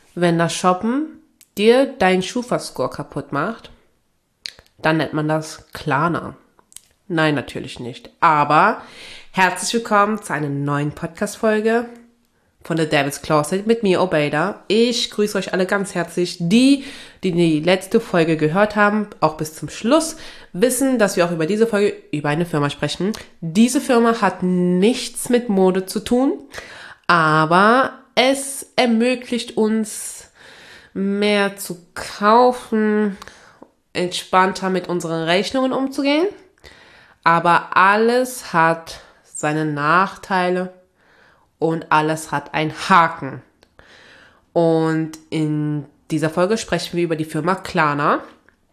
Wenn das Shoppen dir deinen Schufa-Score kaputt macht, dann nennt man das Klarna. Nein, natürlich nicht. Aber herzlich willkommen zu einer neuen Podcast-Folge von The Devil's Closet mit mir, Obeida. Ich grüße euch alle ganz herzlich. Die letzte Folge gehört haben, auch bis zum Schluss, wissen, dass wir auch über diese Folge über eine Firma sprechen. Diese Firma hat nichts mit Mode zu tun, aber es ermöglicht uns mehr zu kaufen, entspannter mit unseren Rechnungen umzugehen. Aber alles hat seine Nachteile und alles hat einen Haken. Und in dieser Folge sprechen wir über die Firma Klarna.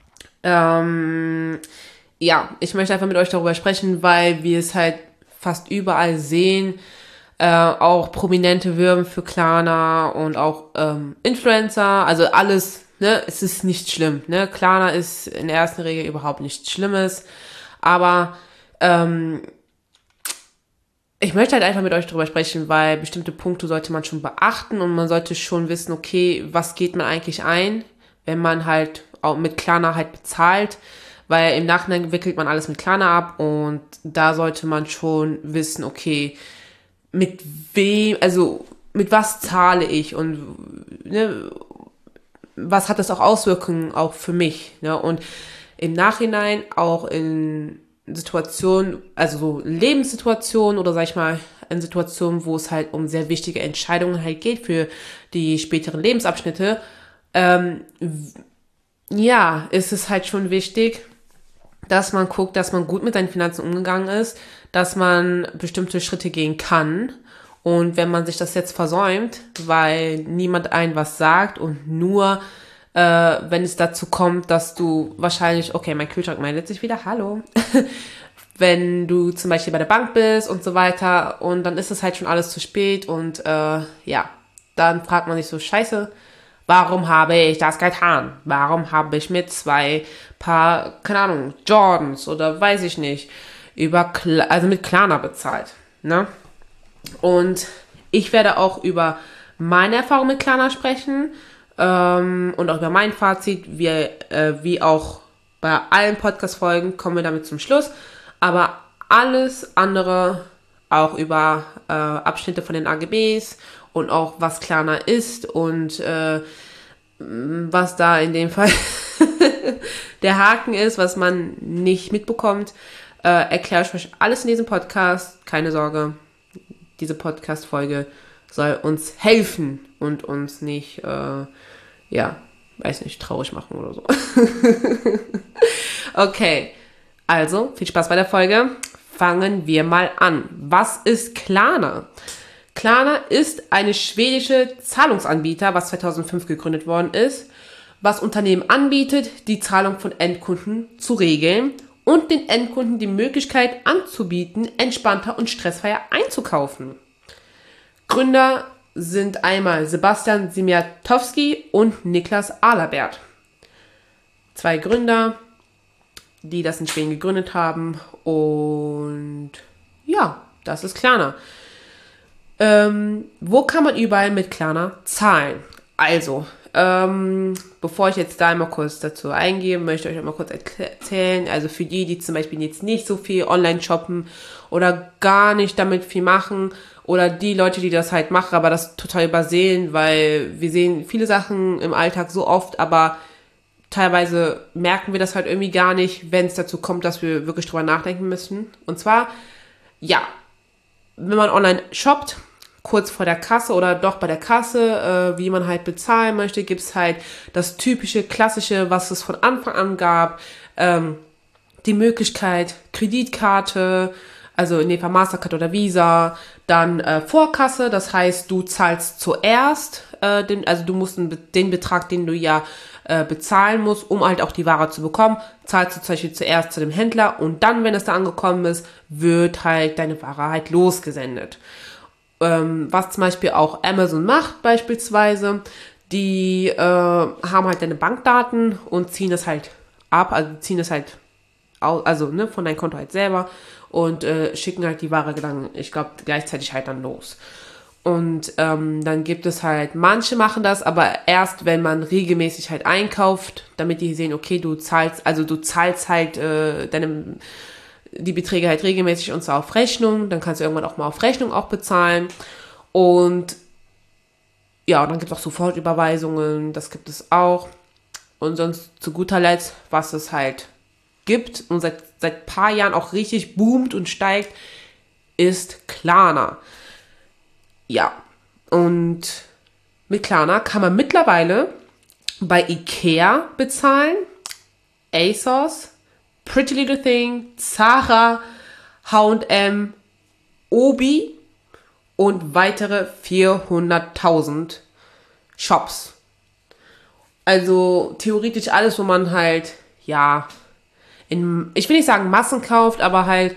Ich möchte einfach mit euch darüber sprechen, weil wir es halt fast überall sehen. Auch Prominente wirben für Klarna und auch Influencer. Also alles, ne, es ist nicht schlimm. Ne? Klarna ist in der ersten Regel überhaupt nichts Schlimmes. Aber ich möchte halt einfach mit euch darüber sprechen, weil bestimmte Punkte sollte man schon beachten und man sollte schon wissen, okay, was geht man eigentlich ein, wenn man halt auch mit Klarna halt bezahlt, weil im Nachhinein wickelt man alles mit Klarna ab und da sollte man schon wissen, okay, mit wem, also mit was zahle ich und ne, was hat das auch Auswirkungen auch für mich, ne? Und im Nachhinein auch in Situationen, also so Lebenssituationen oder sag ich mal, in Situationen, wo es halt um sehr wichtige Entscheidungen halt geht für die späteren Lebensabschnitte, ist es halt schon wichtig, dass man guckt, dass man gut mit seinen Finanzen umgegangen ist, dass man bestimmte Schritte gehen kann. Und wenn man sich das jetzt versäumt, weil niemand einem was sagt und nur wenn es dazu kommt, dass du wahrscheinlich, okay, mein Kühlschrank meldet sich wieder, hallo, wenn du zum Beispiel bei der Bank bist und so weiter und dann ist es halt schon alles zu spät und dann fragt man sich so, scheiße, warum habe ich das getan? Warum habe ich mir 2 Paar, keine Ahnung, Jordans oder weiß ich nicht, mit Klarna bezahlt, ne? Und ich werde auch über meine Erfahrung mit Klarna sprechen, und auch über mein Fazit, wie auch bei allen Podcast-Folgen kommen wir damit zum Schluss, aber alles andere auch über Abschnitte von den AGBs und auch was Klarna ist und was da in dem Fall der Haken ist, was man nicht mitbekommt, erkläre ich euch alles in diesem Podcast. Keine Sorge, diese Podcast-Folge soll uns helfen und uns nicht, traurig machen oder so. Okay, also viel Spaß bei der Folge. Fangen wir mal an. Was ist Klarna? Klarna ist eine schwedische Zahlungsanbieter, was 2005 gegründet worden ist, was Unternehmen anbietet, die Zahlung von Endkunden zu regeln und den Endkunden die Möglichkeit anzubieten, entspannter und stressfreier einzukaufen. Gründer sind einmal Sebastian Simiatowski und Niklas Ahlabert. 2 Gründer, die das in Schweden gegründet haben. Und ja, das ist Klarna. Wo kann man überall mit Klarna zahlen? Also, bevor ich jetzt da einmal kurz dazu eingehe, möchte ich euch einmal kurz erzählen. Also für die zum Beispiel jetzt nicht so viel online shoppen oder gar nicht damit viel machen oder die Leute, die das halt machen, aber das total übersehen, weil wir sehen viele Sachen im Alltag so oft, aber teilweise merken wir das halt irgendwie gar nicht, wenn es dazu kommt, dass wir wirklich drüber nachdenken müssen. Und zwar, wenn man online shoppt, kurz vor der Kasse oder doch bei der Kasse, wie man halt bezahlen möchte, gibt's halt das typische, klassische, was es von Anfang an gab, die Möglichkeit, Kreditkarte, also in dem Fall Mastercard oder Visa, dann Vorkasse, das heißt, du zahlst zuerst, du musst den Betrag, den du bezahlen musst, um halt auch die Ware zu bekommen, zahlst du zum Beispiel zuerst zu dem Händler und dann, wenn es da angekommen ist, wird halt deine Ware halt losgesendet. Was zum Beispiel auch Amazon macht beispielsweise, die haben halt deine Bankdaten und ziehen das halt ab, von deinem Konto halt selber und schicken halt die Ware dann, ich glaube, gleichzeitig halt dann los. Und dann gibt es halt, manche machen das, aber erst, wenn man regelmäßig halt einkauft, damit die sehen, okay, du zahlst halt die Beträge halt regelmäßig und zwar auf Rechnung. Dann kannst du irgendwann auch mal auf Rechnung auch bezahlen. Und ja, und dann gibt es auch Sofortüberweisungen, das gibt es auch. Und sonst zu guter Letzt, was es halt gibt und seit paar Jahren auch richtig boomt und steigt, ist Klarna. Ja, und mit Klarna kann man mittlerweile bei Ikea bezahlen, ASOS, Pretty Little Thing, Zara, H&M, Obi und weitere 400.000 Shops. Also theoretisch alles, wo man halt, ja, ich will nicht sagen Massen kauft, aber halt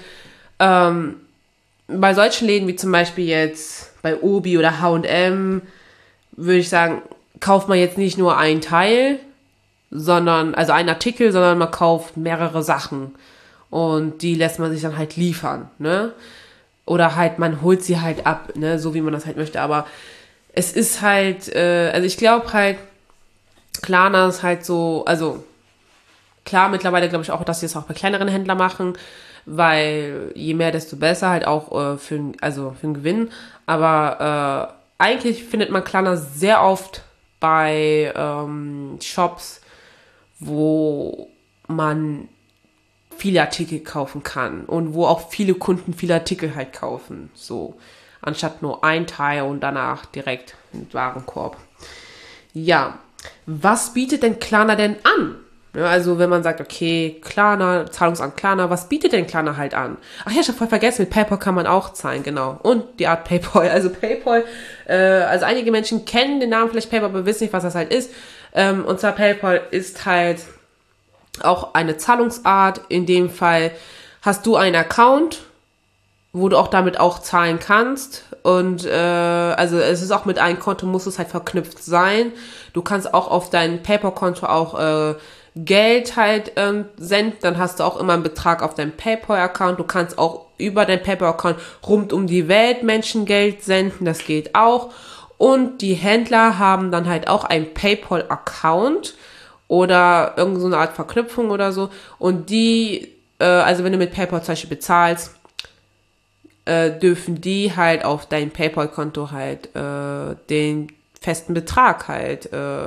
bei solchen Läden wie zum Beispiel jetzt bei Obi oder H&M, würde ich sagen, kauft man jetzt nicht nur einen Teil, also einen Artikel, sondern man kauft mehrere Sachen und die lässt man sich dann halt liefern, ne? Oder halt, man holt sie halt ab, ne? So wie man das halt möchte, aber es ist halt, also ich glaube halt, Klarna ist halt so, also klar, mittlerweile glaube ich auch, dass sie es auch bei kleineren Händlern machen, weil je mehr, desto besser, halt auch für den Gewinn. Aber eigentlich findet man Klarna sehr oft bei Shops, wo man viele Artikel kaufen kann und wo auch viele Kunden viele Artikel halt kaufen. So, anstatt nur ein Teil und danach direkt einen Warenkorb. Ja, was bietet denn Klarna denn an? Ja, also wenn man sagt, okay, Klarna, Zahlungsamt Klarna, was bietet denn Klarna halt an? Ach ja, ich habe voll vergessen, mit PayPal kann man auch zahlen, genau. Und die Art PayPal, also PayPal, also einige Menschen kennen den Namen vielleicht PayPal, aber wissen nicht, was das halt ist. Und zwar PayPal ist halt auch eine Zahlungsart. In dem Fall hast du einen Account, wo du auch damit auch zahlen kannst. Und also es ist auch mit einem Konto, muss es halt verknüpft sein. Du kannst auch auf dein PayPal-Konto auch Geld halt senden. Dann hast du auch immer einen Betrag auf deinem PayPal-Account. Du kannst auch über dein PayPal-Account rund um die Welt Menschen Geld senden. Das geht auch. Und die Händler haben dann halt auch einen PayPal-Account oder irgend so eine Art Verknüpfung oder so. Und die, also wenn du mit PayPal zum Beispiel bezahlst, dürfen die halt auf dein PayPal-Konto halt den festen Betrag halt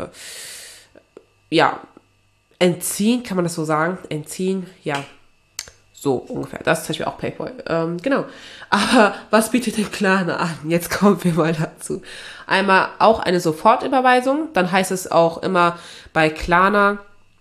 entziehen, kann man das so sagen? Entziehen, ja, so ungefähr. Das ist zum Beispiel auch PayPal. Genau. Aber was bietet denn Klarna an? Jetzt kommen wir mal dazu. Einmal auch eine Sofortüberweisung. Dann heißt es auch immer bei Klarna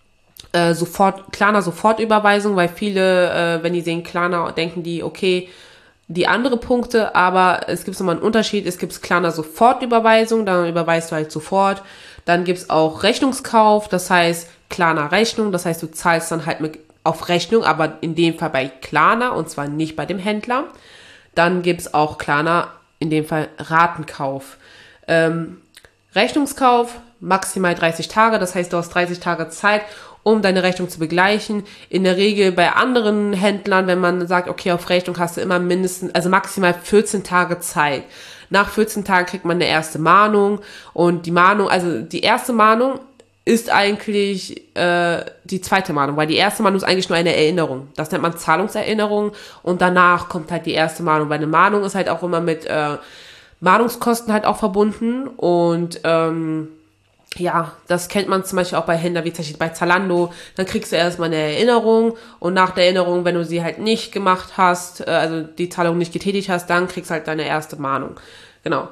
Sofortüberweisung, weil viele, wenn die sehen Klarna, denken die, okay, die andere Punkte, aber es gibt nochmal einen Unterschied. Es gibt Klarna Sofortüberweisung, dann überweist du halt sofort. Dann gibt's auch Rechnungskauf, das heißt Klarna Rechnung, das heißt du zahlst dann halt auf Rechnung, aber in dem Fall bei Klarna und zwar nicht bei dem Händler. Dann gibt's auch Klarna, in dem Fall Ratenkauf. Rechnungskauf, maximal 30 Tage, das heißt du hast 30 Tage Zeit, um deine Rechnung zu begleichen. In der Regel bei anderen Händlern, wenn man sagt, okay, auf Rechnung hast du immer mindestens, also maximal 14 Tage Zeit. Nach 14 Tagen kriegt man eine erste Mahnung und die erste Mahnung ist eigentlich die zweite Mahnung, weil die erste Mahnung ist eigentlich nur eine Erinnerung. Das nennt man Zahlungserinnerung und danach kommt halt die erste Mahnung, weil eine Mahnung ist halt auch immer mit Mahnungskosten halt auch verbunden und ja, das kennt man zum Beispiel auch bei Händlern wie zum Beispiel bei Zalando. Dann kriegst du erstmal eine Erinnerung und nach der Erinnerung, wenn du sie halt nicht gemacht hast, also die Zahlung nicht getätigt hast, dann kriegst du halt deine erste Mahnung. Genau.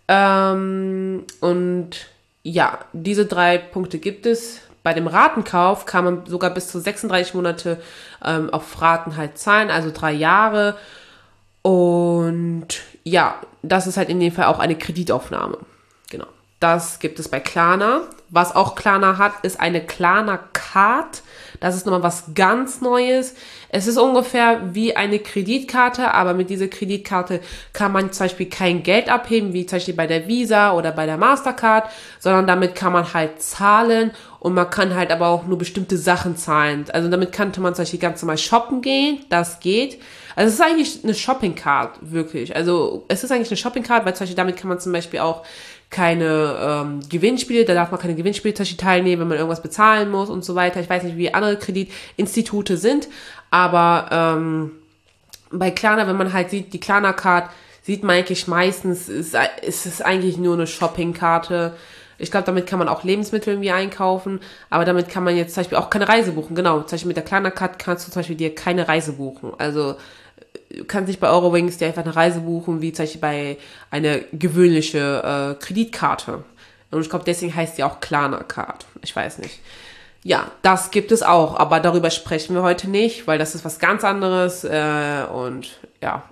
Und ja, diese 3 Punkte gibt es. Bei dem Ratenkauf kann man sogar bis zu 36 Monate auf Raten halt zahlen, also 3 Jahre. Und ja, das ist halt in dem Fall auch eine Kreditaufnahme. Genau. Das gibt es bei Klarna. Was auch Klarna hat, ist eine Klarna Card. Das ist nochmal was ganz Neues. Es ist ungefähr wie eine Kreditkarte, aber mit dieser Kreditkarte kann man zum Beispiel kein Geld abheben, wie zum Beispiel bei der Visa oder bei der Mastercard, sondern damit kann man halt zahlen und man kann halt aber auch nur bestimmte Sachen zahlen. Also damit könnte man zum Beispiel ganz normal shoppen gehen, das geht. Also es ist eigentlich eine Shopping-Card, wirklich. Also es ist eigentlich eine Shopping-Card, weil zum Beispiel damit kann man zum Beispiel auch keine Gewinnspiele, da darf man keine Gewinnspiele teilnehmen, wenn man irgendwas bezahlen muss und so weiter. Ich weiß nicht, wie andere Kreditinstitute sind, aber bei Klarna, wenn man halt sieht, die Klarna-Card, sieht man eigentlich meistens, ist es eigentlich nur eine Shopping-Karte. Ich glaube, damit kann man auch Lebensmittel irgendwie einkaufen, aber damit kann man jetzt zum Beispiel auch keine Reise buchen. Genau, zum Beispiel mit der Klarna-Card kannst du zum Beispiel dir keine Reise buchen. Also du kannst nicht bei Eurowings dir einfach eine Reise buchen, wie zum Beispiel bei einer gewöhnliche Kreditkarte. Und ich glaube, deswegen heißt die auch Klarna-Card. Ich weiß nicht. Ja, das gibt es auch, aber darüber sprechen wir heute nicht, weil das ist was ganz anderes und ja.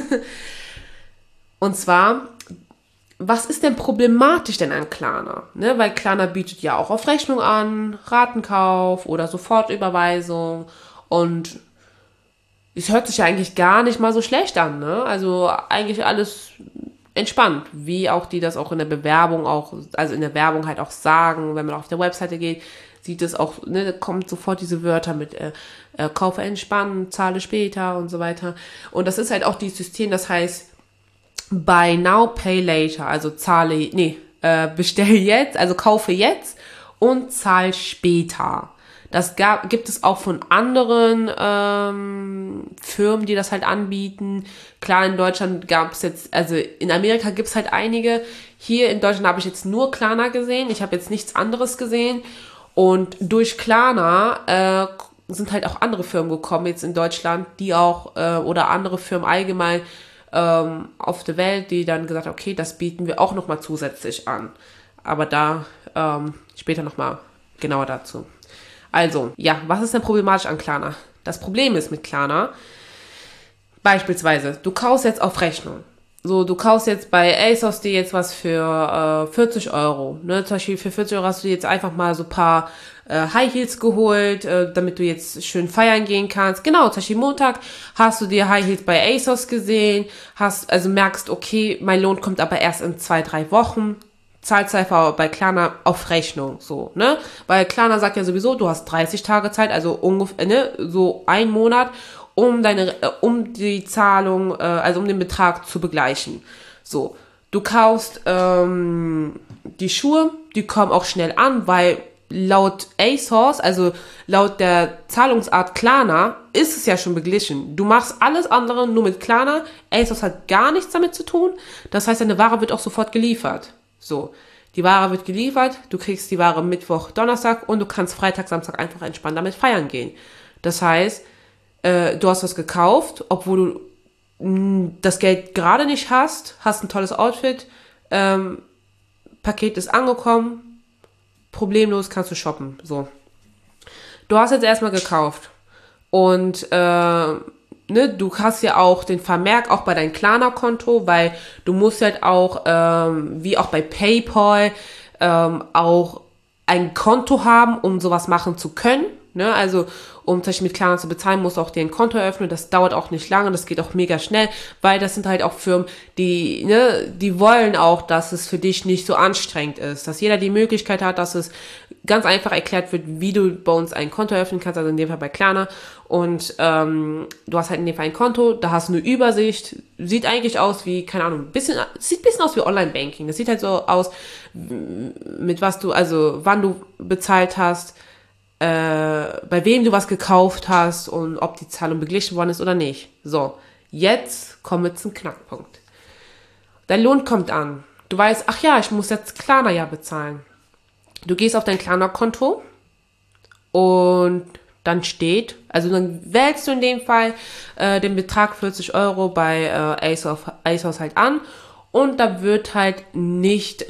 Und zwar, was ist denn problematisch denn an Klarna? Ne? Weil Klarna bietet ja auch auf Rechnung an, Ratenkauf oder Sofortüberweisung und es hört sich ja eigentlich gar nicht mal so schlecht an, ne? Also eigentlich alles entspannt, wie auch die das auch in der Bewerbung auch, also in der Werbung halt auch sagen, wenn man auf der Webseite geht, sieht es auch, ne, da kommt sofort diese Wörter mit kaufe entspannt, zahle später und so weiter. Und das ist halt auch dieses System, das heißt Buy Now, Pay Later, also bestell jetzt, also kaufe jetzt und zahl später. Das gibt es auch von anderen Firmen, die das halt anbieten. Klar, in Deutschland gab es jetzt, also in Amerika gibt es halt einige. Hier in Deutschland habe ich jetzt nur Klarna gesehen. Ich habe jetzt nichts anderes gesehen. Und durch Klarna sind halt auch andere Firmen gekommen jetzt in Deutschland, die auch, oder andere Firmen allgemein auf der Welt, die dann gesagt haben, okay, das bieten wir auch nochmal zusätzlich an. Aber da später nochmal genauer dazu. Also, ja, was ist denn problematisch an Klarna? Das Problem ist mit Klarna, beispielsweise, du kaufst jetzt auf Rechnung. So, du kaufst jetzt bei ASOS dir jetzt was für 40 Euro. Ne? Zum Beispiel für 40 Euro hast du dir jetzt einfach mal so ein paar High Heels geholt, damit du jetzt schön feiern gehen kannst. Genau, zum Beispiel Montag hast du dir High Heels bei ASOS gesehen, merkst, okay, mein Lohn kommt aber erst in 2-3 Wochen. Zahlst einfach bei Klarna auf Rechnung, so, ne? Weil Klarna sagt ja sowieso, du hast 30 Tage Zeit, also ungefähr, ne, so 1 Monat, um die Zahlung, also um den Betrag zu begleichen. So, du kaufst die Schuhe, die kommen auch schnell an, weil laut ASOS, also laut der Zahlungsart Klarna, ist es ja schon beglichen. Du machst alles andere nur mit Klarna, ASOS hat gar nichts damit zu tun, das heißt, deine Ware wird auch sofort geliefert. So, die Ware wird geliefert, du kriegst die Ware Mittwoch, Donnerstag und du kannst Freitag, Samstag einfach entspannt damit feiern gehen. Das heißt, du hast was gekauft, obwohl du das Geld gerade nicht hast ein tolles Outfit, Paket ist angekommen, problemlos kannst du shoppen. So, du hast jetzt erstmal gekauft und du hast ja auch den Vermerk auch bei deinem Klarna-Konto, weil du musst halt auch, wie auch bei PayPal, auch ein Konto haben, um sowas machen zu können. Ne? Also, um zum Beispiel mit Klarna zu bezahlen, musst du auch dir ein Konto eröffnen. Das dauert auch nicht lange, das geht auch mega schnell, weil das sind halt auch Firmen, die wollen auch, dass es für dich nicht so anstrengend ist. Dass jeder die Möglichkeit hat, dass es ganz einfach erklärt wird, wie du bei uns ein Konto eröffnen kannst, also in dem Fall bei Klarna. Und du hast halt in dem Fall ein Konto, da hast du eine Übersicht, sieht eigentlich aus wie, keine Ahnung, sieht ein bisschen aus wie Online-Banking. Das sieht halt so aus, mit was du, also wann du bezahlt hast, bei wem du was gekauft hast und ob die Zahlung beglichen worden ist oder nicht. So, jetzt kommen wir zum Knackpunkt. Dein Lohn kommt an. Du weißt, ach ja, ich muss jetzt Klarna ja bezahlen. Du gehst auf dein Klarna-Konto und dann dann wählst du in dem Fall den Betrag 40 Euro bei ASOS halt an und da wird halt nicht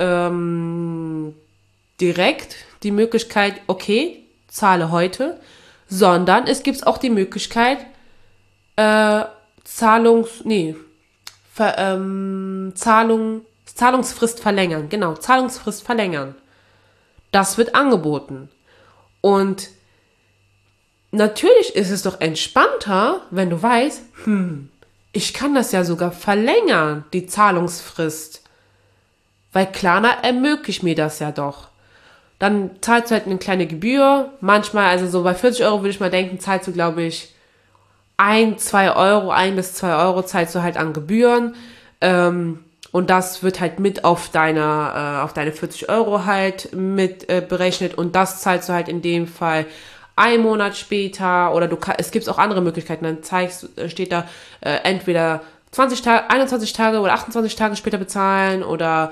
direkt die Möglichkeit, okay, zahle heute, sondern es gibt auch die Möglichkeit, Zahlungstermine Zahlungsfrist verlängern. Genau, Zahlungsfrist verlängern. Das wird angeboten. Und natürlich ist es doch entspannter, wenn du weißt, ich kann das ja sogar verlängern, die Zahlungsfrist. Weil Klarna ermöglicht mir das ja doch. Dann zahlst du halt eine kleine Gebühr. Manchmal, also so bei 40 Euro würde ich mal denken, zahlst du, glaube ich, 1 bis 2 Euro zahlst du halt an Gebühren. Und das wird halt mit auf deine 40 Euro halt mit berechnet. Und das zahlst du halt in dem Fall einen Monat später. Oder es gibt auch andere Möglichkeiten. Dann steht da entweder 21 Tage oder 28 Tage später bezahlen oder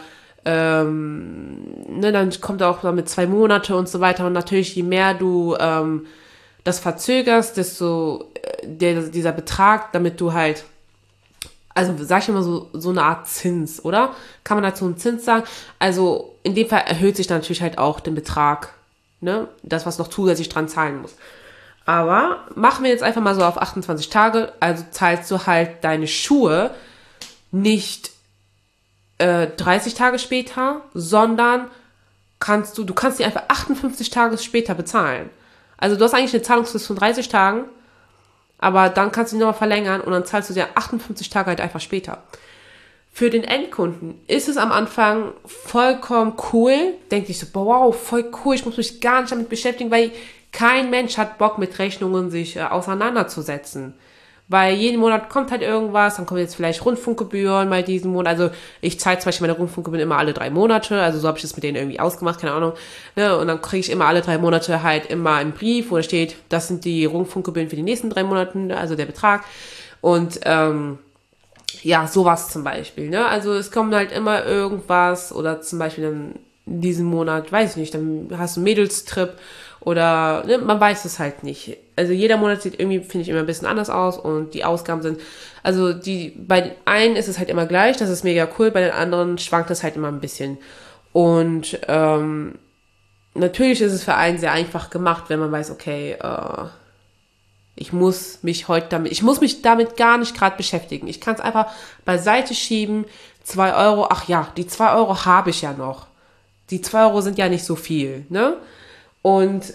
dann kommt auch mit 2 Monate und so weiter. Und natürlich, je mehr du das verzögerst, desto dieser Betrag, damit du halt, also sag ich immer so eine Art Zins, oder? Kann man dazu einen Zins sagen? Also in dem Fall erhöht sich dann natürlich halt auch den Betrag, ne? Das, was noch zusätzlich dran zahlen muss. Aber machen wir jetzt einfach mal so auf 28 Tage, also zahlst du halt deine Schuhe nicht 30 Tage später, sondern du kannst die einfach 58 Tage später bezahlen. Also du hast eigentlich eine Zahlungsfrist von 30 Tagen, aber dann kannst du die nochmal verlängern und dann zahlst du dir 58 Tage halt einfach später. Für den Endkunden ist es am Anfang vollkommen cool, denkt sich so, wow, voll cool, ich muss mich gar nicht damit beschäftigen, weil kein Mensch hat Bock mit Rechnungen sich auseinanderzusetzen. Weil jeden Monat kommt halt irgendwas, dann kommen jetzt vielleicht Rundfunkgebühren mal diesen Monat. Also ich zahle zum Beispiel meine Rundfunkgebühren immer alle 3 Monate, also so habe ich das mit denen irgendwie ausgemacht, keine Ahnung. Ne? Und dann kriege ich immer alle 3 Monate halt immer einen Brief, wo da steht, das sind die Rundfunkgebühren für die nächsten 3 Monate, also der Betrag. Und ja, sowas zum Beispiel. Ne? Also es kommt halt immer irgendwas oder zum Beispiel dann in diesem Monat, weiß ich nicht, dann hast du einen Mädelstrip oder ne, man weiß es halt nicht. Also jeder Monat sieht irgendwie, finde ich, immer ein bisschen anders aus und die Ausgaben sind, also bei den einen ist es halt immer gleich, das ist mega cool, bei den anderen schwankt es halt immer ein bisschen. Und natürlich ist es für einen sehr einfach gemacht, wenn man weiß, okay, ich muss mich damit gar nicht gerade beschäftigen. Ich kann es einfach beiseite schieben, 2 Euro, ach ja, die 2 Euro habe ich ja noch. Die 2 Euro sind ja nicht so viel, ne? Und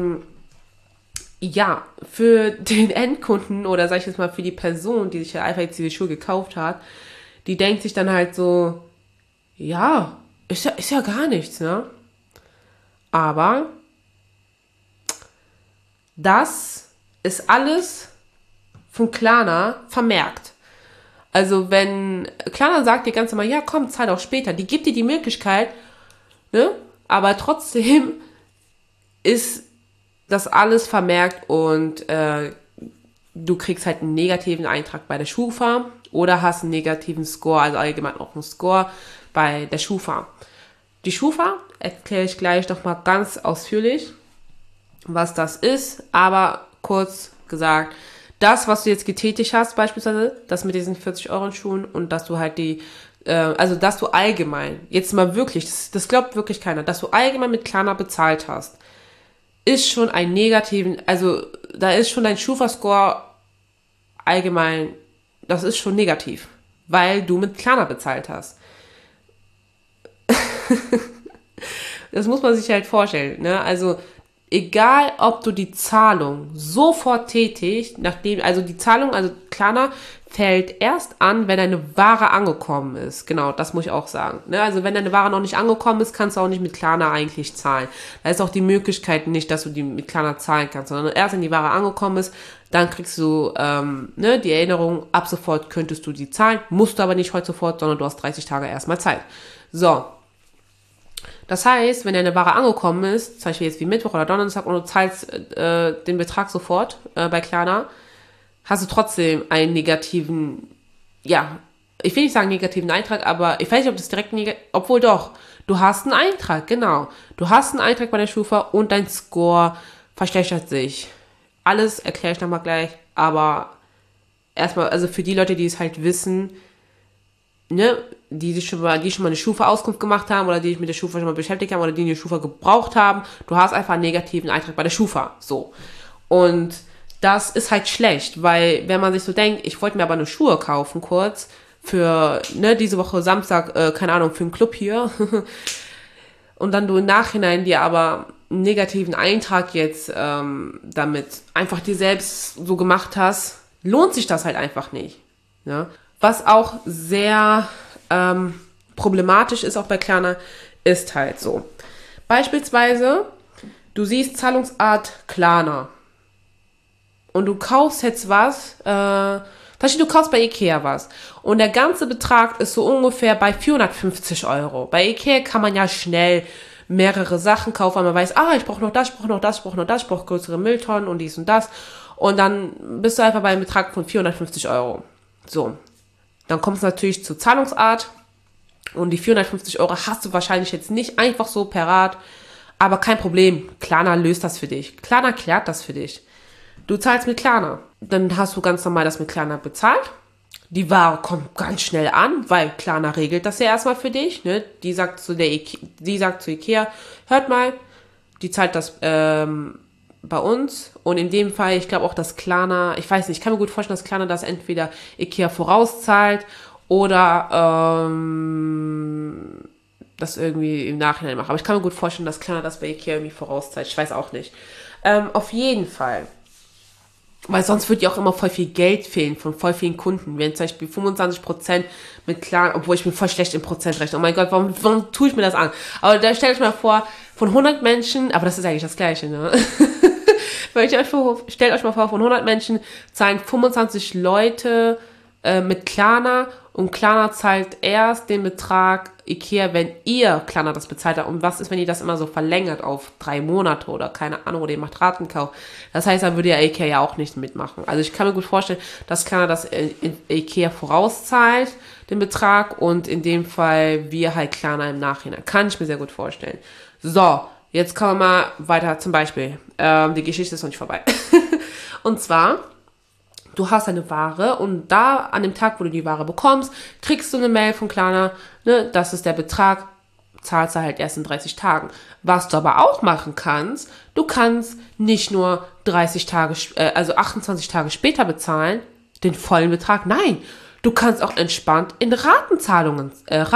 ja, für den Endkunden oder sag ich jetzt mal für die Person, die sich ja einfach jetzt diese Schuhe gekauft hat, die denkt sich dann halt so, ja, ist ja gar nichts, ne? Aber das ist alles von Klarna vermerkt. Also wenn Klarna sagt dir ganz normal, ja komm, zahl doch später, die gibt dir die Möglichkeit, ne? Aber trotzdem ist das alles vermerkt und du kriegst halt einen negativen Eintrag bei der Schufa oder hast einen negativen Score, also allgemein auch einen Score bei der Schufa. Die Schufa erkläre ich gleich nochmal ganz ausführlich, was das ist, aber kurz gesagt, das, was du jetzt getätigt hast, beispielsweise, das mit diesen 40 Euro Schuhen und dass du halt dass du allgemein, jetzt mal wirklich, das glaubt wirklich keiner, dass du allgemein mit Klarna bezahlt hast, ist schon ein negativen, also da ist schon dein Schufa-Score allgemein, das ist schon negativ, weil du mit Klarna bezahlt hast. Das muss man sich halt vorstellen, ne? Also egal, ob du die Zahlung sofort tätigst, also die Zahlung, also Klarna fällt erst an, wenn deine Ware angekommen ist. Genau, das muss ich auch sagen. Ne? Also wenn deine Ware noch nicht angekommen ist, kannst du auch nicht mit Klarna eigentlich zahlen. Da ist auch die Möglichkeit nicht, dass du die mit Klarna zahlen kannst, sondern erst wenn die Ware angekommen ist, dann kriegst du die Erinnerung, ab sofort könntest du die zahlen, musst du aber nicht heute sofort, sondern du hast 30 Tage erstmal Zeit. So. Das heißt, wenn deine Ware angekommen ist, zum Beispiel jetzt wie Mittwoch oder Donnerstag und du zahlst den Betrag sofort bei Klarna, hast du trotzdem einen negativen, ja, ich will nicht sagen negativen Eintrag, aber ich weiß nicht, ob das direkt obwohl doch, du hast einen Eintrag, genau. Du hast einen Eintrag bei der Schufa und dein Score verschlechtert sich. Alles erkläre ich nochmal gleich, aber erstmal, also für die Leute, die es halt wissen, ne, die schon mal eine Schufa-Auskunft gemacht haben oder die sich mit der Schufa schon mal beschäftigt haben oder die Schufa gebraucht haben, du hast einfach einen negativen Eintrag bei der Schufa, so. Und das ist halt schlecht, weil wenn man sich so denkt, ich wollte mir aber eine Schuhe kaufen kurz, für, ne, diese Woche Samstag, keine Ahnung, für einen Club hier. Und dann du im Nachhinein dir aber einen negativen Eintrag jetzt damit einfach dir selbst so gemacht hast, lohnt sich das halt einfach nicht. Ja? Was auch sehr problematisch ist, auch bei Klarna, ist halt so. Beispielsweise, du siehst Zahlungsart Klarna und du kaufst jetzt was, du kaufst bei Ikea was und der ganze Betrag ist so ungefähr bei 450 Euro. Bei Ikea kann man ja schnell mehrere Sachen kaufen, weil man weiß, ich brauche noch das, ich brauche noch das, ich brauche noch das, ich brauche größere Mülltonnen und dies und das. Und dann bist du einfach bei einem Betrag von 450 Euro. So, dann kommt es natürlich zur Zahlungsart und die 450 Euro hast du wahrscheinlich jetzt nicht einfach so parat, aber kein Problem, Klarna löst das für dich. Klarna klärt das für dich. Du zahlst mit Klarna. Dann hast du ganz normal das mit Klarna bezahlt. Die Ware kommt ganz schnell an, weil Klarna regelt das ja erstmal für dich. Ne? Die sagt zu Ikea, hört mal, die zahlt das bei uns. Und in dem Fall, ich glaube auch, dass Klarna, ich weiß nicht, ich kann mir gut vorstellen, dass Klarna das entweder Ikea vorauszahlt oder das irgendwie im Nachhinein macht. Aber ich kann mir gut vorstellen, dass Klarna das bei Ikea irgendwie vorauszahlt. Ich weiß auch nicht. Auf jeden Fall. Weil sonst wird ja auch immer voll viel Geld fehlen von voll vielen Kunden. Wenn zum Beispiel 25% mit Klarna, obwohl ich bin voll schlecht im Prozent rechne. Oh mein Gott, warum tue ich mir das an? Aber da stellt euch mal vor, von 100 Menschen, aber das ist eigentlich das Gleiche, ne? Stellt euch mal vor, von 100 Menschen zahlen 25 Leute mit Klarna und Klarna zahlt erst den Betrag Ikea, wenn ihr Klarna das bezahlt habt. Und was ist, wenn ihr das immer so verlängert auf 3 Monate oder keine Ahnung, oder ihr macht Ratenkauf? Das heißt, dann würde ja Ikea ja auch nicht mitmachen. Also ich kann mir gut vorstellen, dass Klarna das in Ikea vorauszahlt, den Betrag, und in dem Fall wir halt Klarna im Nachhinein. Kann ich mir sehr gut vorstellen. So, jetzt kommen wir mal weiter zum Beispiel. Die Geschichte ist noch nicht vorbei. Und zwar, du hast eine Ware und da an dem Tag, wo du die Ware bekommst, kriegst du eine Mail von Klarna, ne, das ist der Betrag, zahlst du halt erst in 30 Tagen. Was du aber auch machen kannst, du kannst nicht nur 28 Tage später bezahlen, den vollen Betrag, nein, du kannst auch entspannt in Raten zahlen.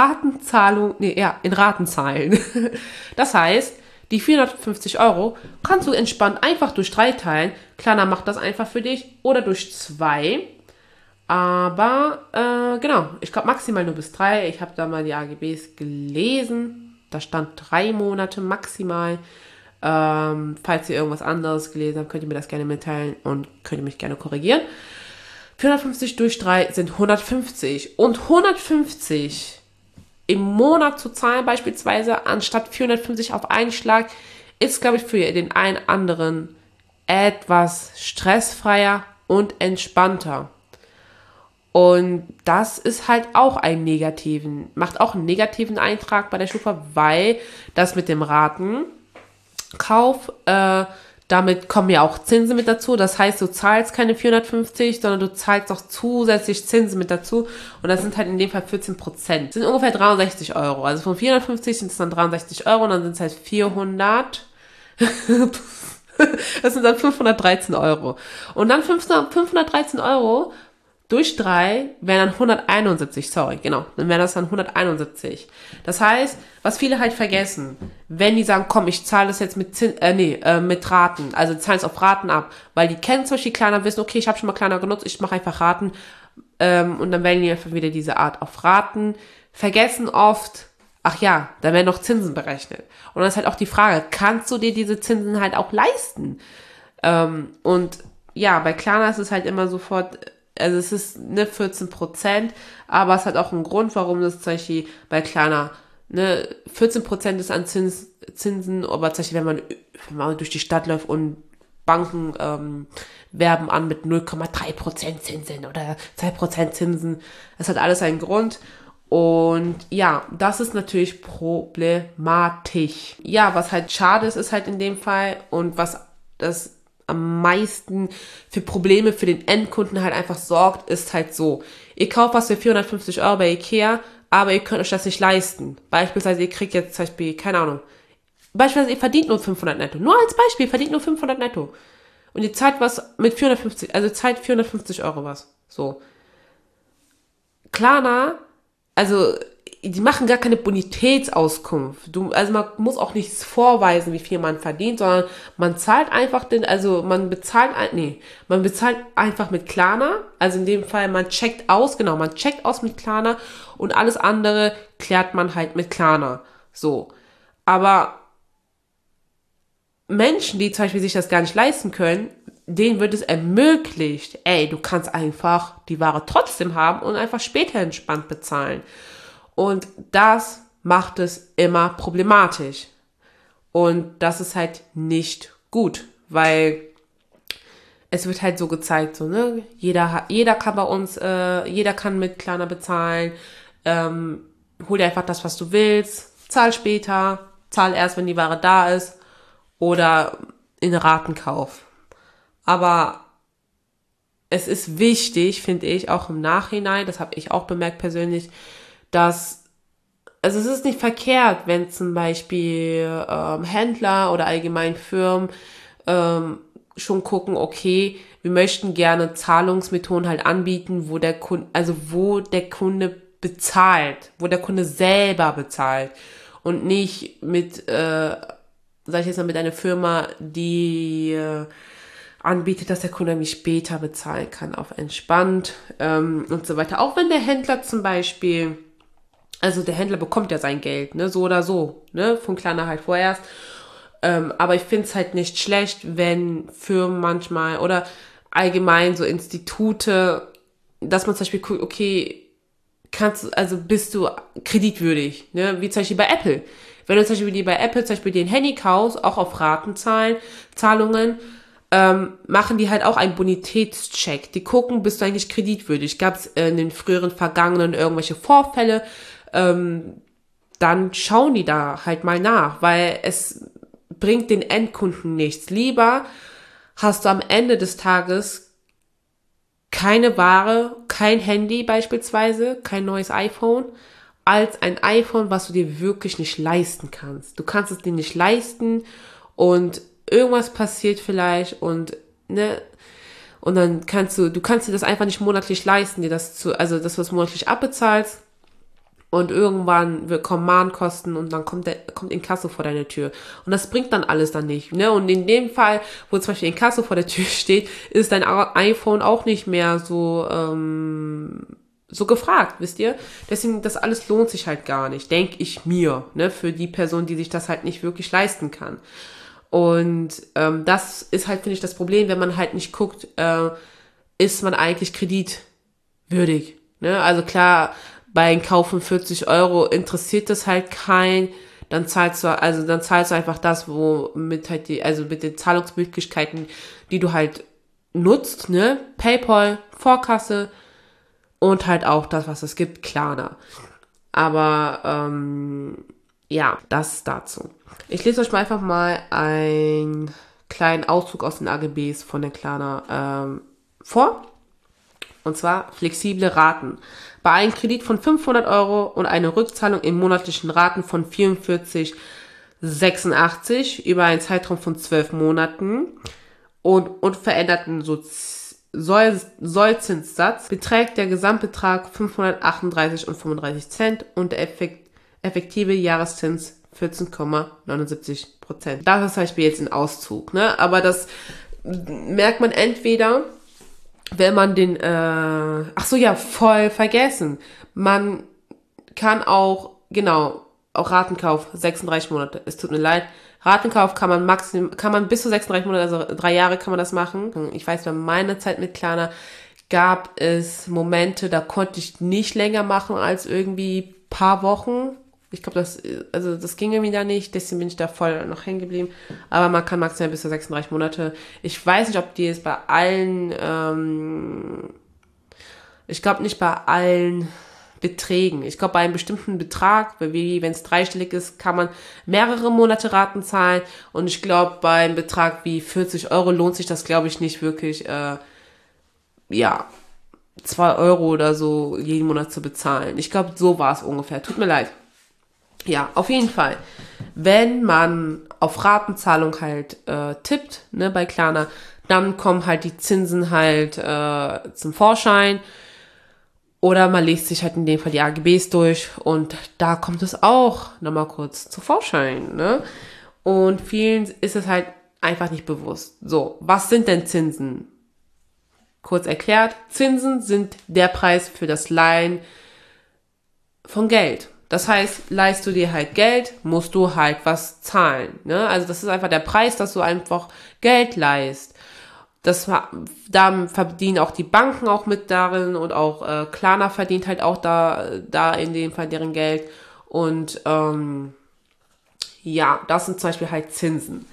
Das heißt, die 450 Euro kannst du entspannt einfach durch 3 teilen. Klarna macht das einfach für dich. Oder durch 2. Aber, genau, ich glaube maximal nur bis 3. Ich habe da mal die AGBs gelesen. Da stand 3 Monate maximal. Falls ihr irgendwas anderes gelesen habt, könnt ihr mir das gerne mitteilen und könnt ihr mich gerne korrigieren. 450 durch 3 sind 150. Und 150 im Monat zu zahlen beispielsweise, anstatt 450 auf einen Schlag, ist, glaube ich, für den einen anderen etwas stressfreier und entspannter. Und das ist halt auch macht auch einen negativen Eintrag bei der Schufa, weil das mit dem Ratenkauf, damit kommen ja auch Zinsen mit dazu. Das heißt, du zahlst keine 450, sondern du zahlst auch zusätzlich Zinsen mit dazu. Und das sind halt in dem Fall 14%. Das sind ungefähr 63 Euro. Also von 450 sind es dann 63 Euro und dann sind es halt 400. Das sind dann 513 Euro. Und dann 513 Euro durch 3 wären dann 171, dann wären das dann 171. Das heißt, was viele halt vergessen, wenn die sagen, komm, ich zahle das jetzt mit Raten, also zahlen es auf Raten ab, weil die kennen zum Beispiel Klarna, wissen, okay, ich habe schon mal Klarna genutzt, ich mache einfach Raten, und dann wählen die einfach wieder diese Art auf Raten, vergessen oft, ach ja, da werden noch Zinsen berechnet. Und dann ist halt auch die Frage, kannst du dir diese Zinsen halt auch leisten? Und ja, bei Klarna ist es halt immer sofort, also es ist 14%, aber es hat auch einen Grund, warum das zum Beispiel bei Klarna 14% ist an Zinsen, aber zum Beispiel, wenn man durch die Stadt läuft und Banken werben an mit 0,3% Zinsen oder 2% Zinsen, das hat alles einen Grund. Und ja, das ist natürlich problematisch. Ja, was halt schade ist halt in dem Fall und was das am meisten für Probleme für den Endkunden halt einfach sorgt, ist halt so. Ihr kauft was für 450 Euro bei Ikea, aber ihr könnt euch das nicht leisten. Beispielsweise, ihr kriegt jetzt zum Beispiel, keine Ahnung, ihr verdient nur 500 netto. Nur als Beispiel, ihr verdient nur 500 netto. Und ihr zahlt was mit 450, also zahlt 450 Euro was. So. Klarna, also die machen gar keine Bonitätsauskunft. Also man muss auch nichts vorweisen, wie viel man verdient, sondern man zahlt einfach man bezahlt einfach mit Klarna. Also in dem Fall, man checkt aus mit Klarna und alles andere klärt man halt mit Klarna. So. Aber Menschen, die zum Beispiel sich das gar nicht leisten können, denen wird es ermöglicht, du kannst einfach die Ware trotzdem haben und einfach später entspannt bezahlen. Und das macht es immer problematisch. Und das ist halt nicht gut, weil es wird halt so gezeigt, so, ne, jeder kann bei uns, jeder kann mit Klarna bezahlen, hol dir einfach das, was du willst, zahl später, zahl erst, wenn die Ware da ist oder in Ratenkauf. Aber es ist wichtig, finde ich, auch im Nachhinein, das habe ich auch bemerkt persönlich, also es ist nicht verkehrt, wenn zum Beispiel Händler oder allgemein Firmen schon gucken, okay, wir möchten gerne Zahlungsmethoden halt anbieten, wo der Kunde bezahlt, wo der Kunde selber bezahlt und nicht mit, sag ich jetzt mal, mit einer Firma, die anbietet, dass der Kunde irgendwie später bezahlen kann, auf entspannt und so weiter. Auch wenn der Händler zum Beispiel, also der Händler bekommt ja sein Geld, ne, so oder so, ne, von Klarna halt vorerst. Aber ich finde es halt nicht schlecht, wenn Firmen manchmal oder allgemein so Institute, dass man zum Beispiel guckt, okay, bist du kreditwürdig, ne, wie zum Beispiel bei Apple. Wenn du zum Beispiel bei Apple zum Beispiel dir ein Handy kaufst, auch auf Zahlungen, machen die halt auch einen Bonitätscheck. Die gucken, bist du eigentlich kreditwürdig? Gab es in den früheren Vergangenen irgendwelche Vorfälle? Dann schauen die da halt mal nach, weil es bringt den Endkunden nichts. Lieber hast du am Ende des Tages keine Ware, kein Handy beispielsweise, kein neues iPhone, als ein iPhone, was du dir wirklich nicht leisten kannst. Du kannst es dir nicht leisten und irgendwas passiert vielleicht und, ne, und dann kannst du kannst dir das einfach nicht monatlich leisten, dass du es monatlich abbezahlst und irgendwann kommen Mahnkosten und dann kommt Inkasso vor deine Tür. Und das bringt dann alles dann nicht, ne? Und in dem Fall, wo zum Beispiel Inkasso vor der Tür steht, ist dein iPhone auch nicht mehr so gefragt, wisst ihr? Deswegen, das alles lohnt sich halt gar nicht, denke ich mir, ne? Für die Person, die sich das halt nicht wirklich leisten kann. Und das ist halt, finde ich, das Problem, wenn man halt nicht guckt, ist man eigentlich kreditwürdig. Ne? Also klar, bei einem Kauf von 40 Euro interessiert das halt keinen. Dann zahlst du einfach das, womit halt mit den Zahlungsmöglichkeiten, die du halt nutzt, ne? PayPal, Vorkasse und halt auch das, was es gibt, Klarna. Aber ja, das dazu. Ich lese euch mal einfach mal einen kleinen Auszug aus den AGBs von der Klarna vor. Und zwar flexible Raten. Bei einem Kredit von 500 Euro und eine Rückzahlung in monatlichen Raten von 44,86 über einen Zeitraum von 12 Monaten und unveränderten Sollzinssatz beträgt der Gesamtbetrag 538,35 und der effektive Jahreszins 14,79%. Das ist zum Beispiel jetzt ein Auszug, ne? Aber das merkt man entweder, wenn man voll vergessen. Man kann auch Ratenkauf, 36 Monate. Es tut mir leid. Ratenkauf kann man bis zu 36 Monate, also 3 Jahre kann man das machen. Ich weiß, bei meiner Zeit mit Klarna gab es Momente, da konnte ich nicht länger machen als irgendwie paar Wochen. Ich glaube, das ging irgendwie da nicht, deswegen bin ich da voll noch hängen geblieben. Aber man kann maximal bis zu 36 Monate. Ich weiß nicht, ob die es bei allen, ich glaube nicht bei allen Beträgen. Ich glaube, bei einem bestimmten Betrag, wie wenn es dreistellig ist, kann man mehrere Monate Raten zahlen. Und ich glaube, bei einem Betrag wie 40 Euro lohnt sich das, glaube ich, nicht wirklich, 2 Euro oder so jeden Monat zu bezahlen. Ich glaube, so war es ungefähr. Tut mir leid. Ja, auf jeden Fall. Wenn man auf Ratenzahlung halt tippt, ne, bei Klarna, dann kommen halt die Zinsen halt zum Vorschein. Oder man liest sich halt in dem Fall die AGBs durch und da kommt es auch nochmal kurz zu Vorschein, ne? Und vielen ist es halt einfach nicht bewusst. So, was sind denn Zinsen? Kurz erklärt, Zinsen sind der Preis für das Leihen von Geld. Das heißt, leihst du dir halt Geld, musst du halt was zahlen, ne? Also das ist einfach der Preis, dass du einfach Geld leihst. Da verdienen auch die Banken auch mit darin und auch Klarna verdient halt auch da in dem Fall deren Geld. Und ja, das sind zum Beispiel halt Zinsen.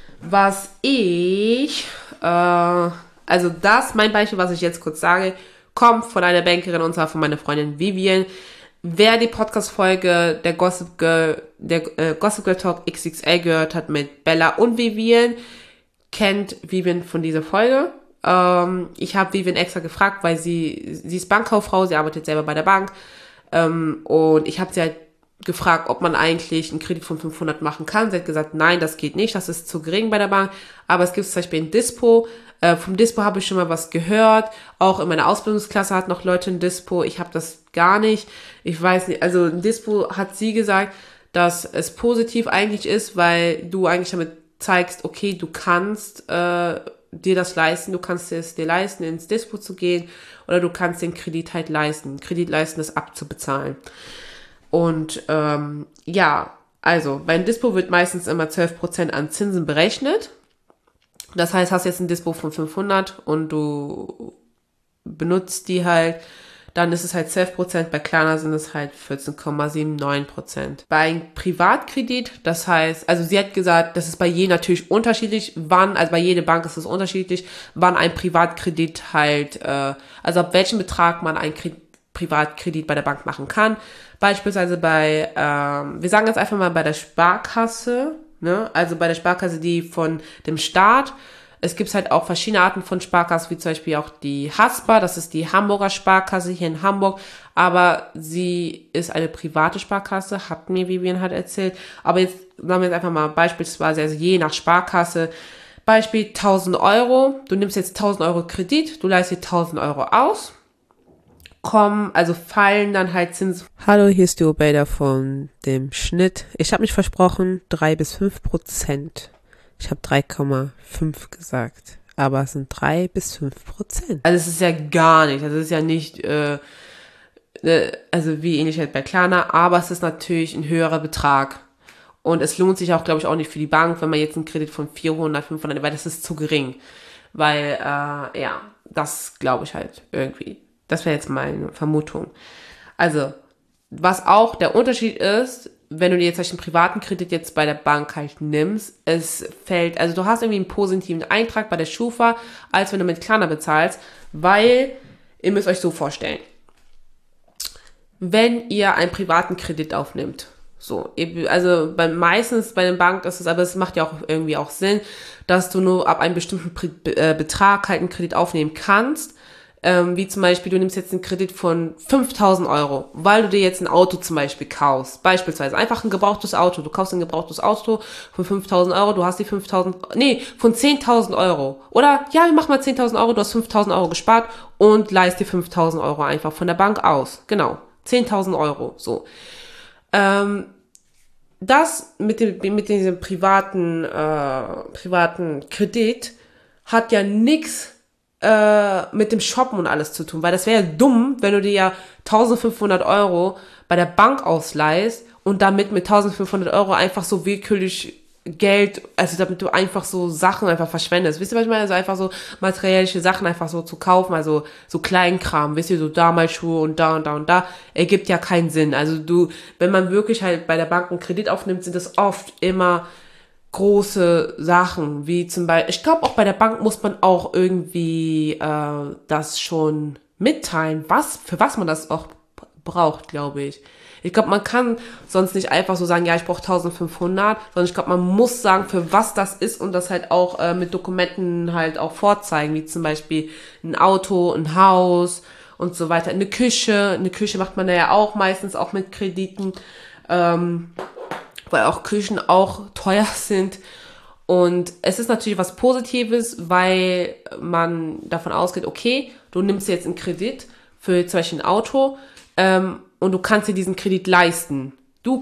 Mein Beispiel, was ich jetzt kurz sage, kommt von einer Bankerin und zwar von meiner Freundin Vivian. Wer die Podcast-Folge der Gossip Girl Talk XXL gehört hat mit Bella und Vivian, kennt Vivian von dieser Folge. Ich habe Vivian extra gefragt, weil sie ist Bankkauffrau, sie arbeitet selber bei der Bank. Und ich habe sie halt gefragt, ob man eigentlich einen Kredit von 500 machen kann. Sie hat gesagt, nein, das geht nicht, das ist zu gering bei der Bank. Aber es gibt zum Beispiel ein Dispo. Vom Dispo habe ich schon mal was gehört. Auch in meiner Ausbildungsklasse hat noch Leute ein Dispo. Ich habe das gar nicht. Ich weiß nicht, also ein Dispo hat sie gesagt, dass es positiv eigentlich ist, weil du eigentlich damit zeigst, okay, du kannst dir das leisten, du kannst es dir leisten, ins Dispo zu gehen oder du kannst den Kredit halt leisten. Kredit leisten, das abzubezahlen. Und ja, also bei einem Dispo wird meistens immer 12% an Zinsen berechnet. Das heißt, hast jetzt ein Dispo von 500 und du benutzt die halt, dann ist es halt 12%, bei Klarna sind es halt 14,79%. Bei einem Privatkredit, das heißt, also sie hat gesagt, das ist bei jedem natürlich unterschiedlich, also bei jeder Bank ist es unterschiedlich, wann ein Privatkredit halt, also ab welchem Betrag man einen Privatkredit bei der Bank machen kann. Beispielsweise wir sagen jetzt einfach mal bei der Sparkasse, ne? Also bei der Sparkasse, die von dem Staat. Es gibt halt auch verschiedene Arten von Sparkassen, wie zum Beispiel auch die Haspa, das ist die Hamburger Sparkasse hier in Hamburg, aber sie ist eine private Sparkasse, hat mir Vivian halt erzählt. Aber jetzt sagen wir jetzt einfach mal beispielsweise, also je nach Sparkasse, Beispiel 1.000 Euro, du nimmst jetzt 1.000 Euro Kredit, du leihst dir 1.000 Euro aus, fallen dann halt Zinsen. Hallo, hier ist die Obeida von dem Schnitt. Ich habe mich versprochen, 3-5%. Ich habe 3,5 gesagt, aber es sind 3-5%. Also es ist ja gar nicht, also es ist ja nicht, also wie ähnlich halt bei Klarna, aber es ist natürlich ein höherer Betrag. Und es lohnt sich auch, glaube ich, auch nicht für die Bank, wenn man jetzt einen Kredit von 400, 500, weil das ist zu gering. Weil, ja, das glaube ich halt irgendwie. Das wäre jetzt meine Vermutung. Also, was auch der Unterschied ist, wenn du dir jetzt einen privaten Kredit jetzt bei der Bank halt nimmst, also du hast irgendwie einen positiven Eintrag bei der Schufa, als wenn du mit Klarna bezahlst, weil, ihr müsst euch so vorstellen, wenn ihr einen privaten Kredit aufnimmt, so, also meistens bei den Banken ist es, aber es macht ja auch irgendwie auch Sinn, dass du nur ab einem bestimmten Betrag halt einen Kredit aufnehmen kannst, wie zum Beispiel, du nimmst jetzt einen Kredit von 5.000 Euro, weil du dir jetzt ein Auto zum Beispiel kaufst. Beispielsweise einfach ein gebrauchtes Auto. Du kaufst ein gebrauchtes Auto von 5.000 Euro, du hast die von 10.000 Euro. Oder, ja, wir machen mal 10.000 Euro, du hast 5.000 Euro gespart und leist dir 5.000 Euro einfach von der Bank aus. Genau, 10.000 Euro, so. Das mit diesem privaten Kredit hat ja nichts mit dem Shoppen und alles zu tun, weil das wäre ja dumm, wenn du dir ja 1.500 Euro bei der Bank ausleihst und damit mit 1.500 Euro einfach so willkürlich Geld, also damit du einfach so Sachen einfach verschwendest. Wisst ihr, was ich meine? Also einfach so materielle Sachen einfach so zu kaufen, also so Kleinkram, wisst ihr, so damals Schuhe und da und da und da, ergibt ja keinen Sinn. Also wenn man wirklich halt bei der Bank einen Kredit aufnimmt, sind das oft immer große Sachen, wie zum Beispiel, ich glaube auch bei der Bank muss man auch irgendwie das schon mitteilen, für was man das auch braucht, glaube ich. Ich glaube, man kann sonst nicht einfach so sagen, ja, ich brauche 1.500, sondern ich glaube, man muss sagen, für was das ist und das halt auch mit Dokumenten halt auch vorzeigen, wie zum Beispiel ein Auto, ein Haus und so weiter. Eine Küche macht man ja auch meistens auch mit Krediten, weil auch Küchen auch teuer sind. Und es ist natürlich was Positives, weil man davon ausgeht, okay, du nimmst jetzt einen Kredit für zum Beispiel ein Auto, und du kannst dir diesen Kredit leisten.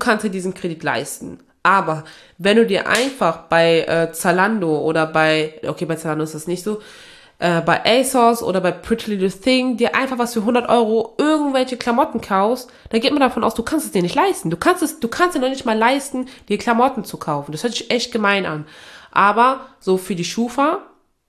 Aber wenn du dir einfach bei Zalando oder bei Zalando ist das nicht so, bei ASOS oder bei Pretty Little Thing dir einfach was für 100 Euro irgendwelche Klamotten kaufst, dann geht man davon aus, du kannst es dir nicht leisten. Du kannst dir noch nicht mal leisten, dir Klamotten zu kaufen. Das hört sich echt gemein an. Aber so für die Schufa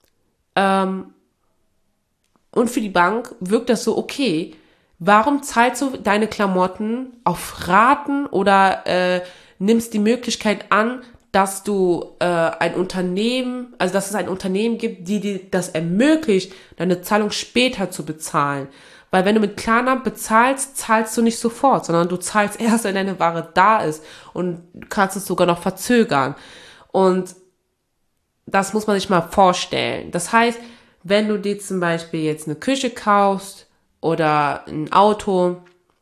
und für die Bank wirkt das so okay. Warum zahlst du deine Klamotten auf Raten oder nimmst die Möglichkeit an, dass du dass es ein Unternehmen gibt, die dir das ermöglicht, deine Zahlung später zu bezahlen. Weil wenn du mit Klarna bezahlst, zahlst du nicht sofort, sondern du zahlst erst, wenn deine Ware da ist und kannst es sogar noch verzögern. Und das muss man sich mal vorstellen. Das heißt, wenn du dir zum Beispiel jetzt eine Küche kaufst oder ein Auto,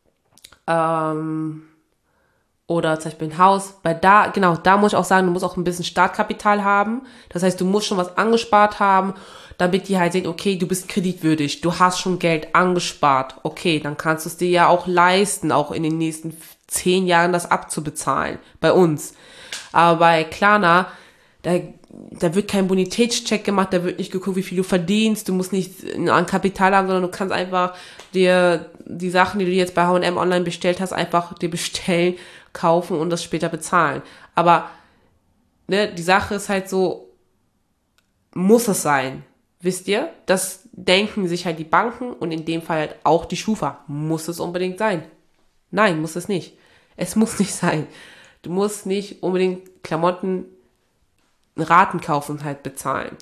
oder zum Beispiel ein Haus, da muss ich auch sagen, du musst auch ein bisschen Startkapital haben. Das heißt, du musst schon was angespart haben, damit die halt sehen, okay, du bist kreditwürdig, du hast schon Geld angespart. Okay, dann kannst du es dir ja auch leisten, auch in den nächsten 10 Jahren das abzubezahlen. Bei uns. Aber bei Klarna, da wird kein Bonitätscheck gemacht, da wird nicht geguckt, wie viel du verdienst, du musst nicht an Kapital haben, sondern du kannst einfach dir die Sachen, die du jetzt bei H&M online bestellt hast, einfach dir bestellen, kaufen und das später bezahlen. Aber ne, die Sache ist halt so, muss es sein, wisst ihr? Das denken sich halt die Banken und in dem Fall halt auch die Schufa. Muss es unbedingt sein? Nein, muss es nicht. Es muss nicht sein. Du musst nicht unbedingt Klamotten Raten kaufen und halt bezahlen.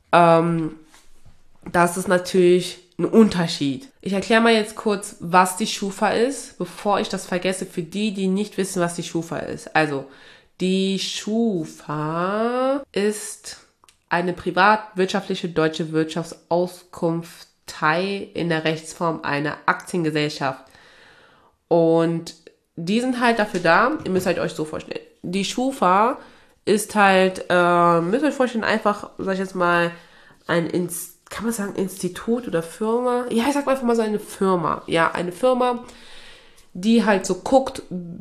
Das ist natürlich ein Unterschied. Ich erkläre mal jetzt kurz, was die Schufa ist, bevor ich das vergesse, für die, die nicht wissen, was die Schufa ist. Also, die Schufa ist eine privatwirtschaftliche deutsche Wirtschaftsauskunftei in der Rechtsform einer Aktiengesellschaft. Und die sind halt dafür da, ihr müsst halt euch so vorstellen. Die Schufa ist halt, müsst ihr euch vorstellen, einfach, sag ich jetzt mal, kann man sagen Institut oder Firma? Ja, ich sag einfach mal so eine Firma. Ja, eine Firma, die halt so guckt,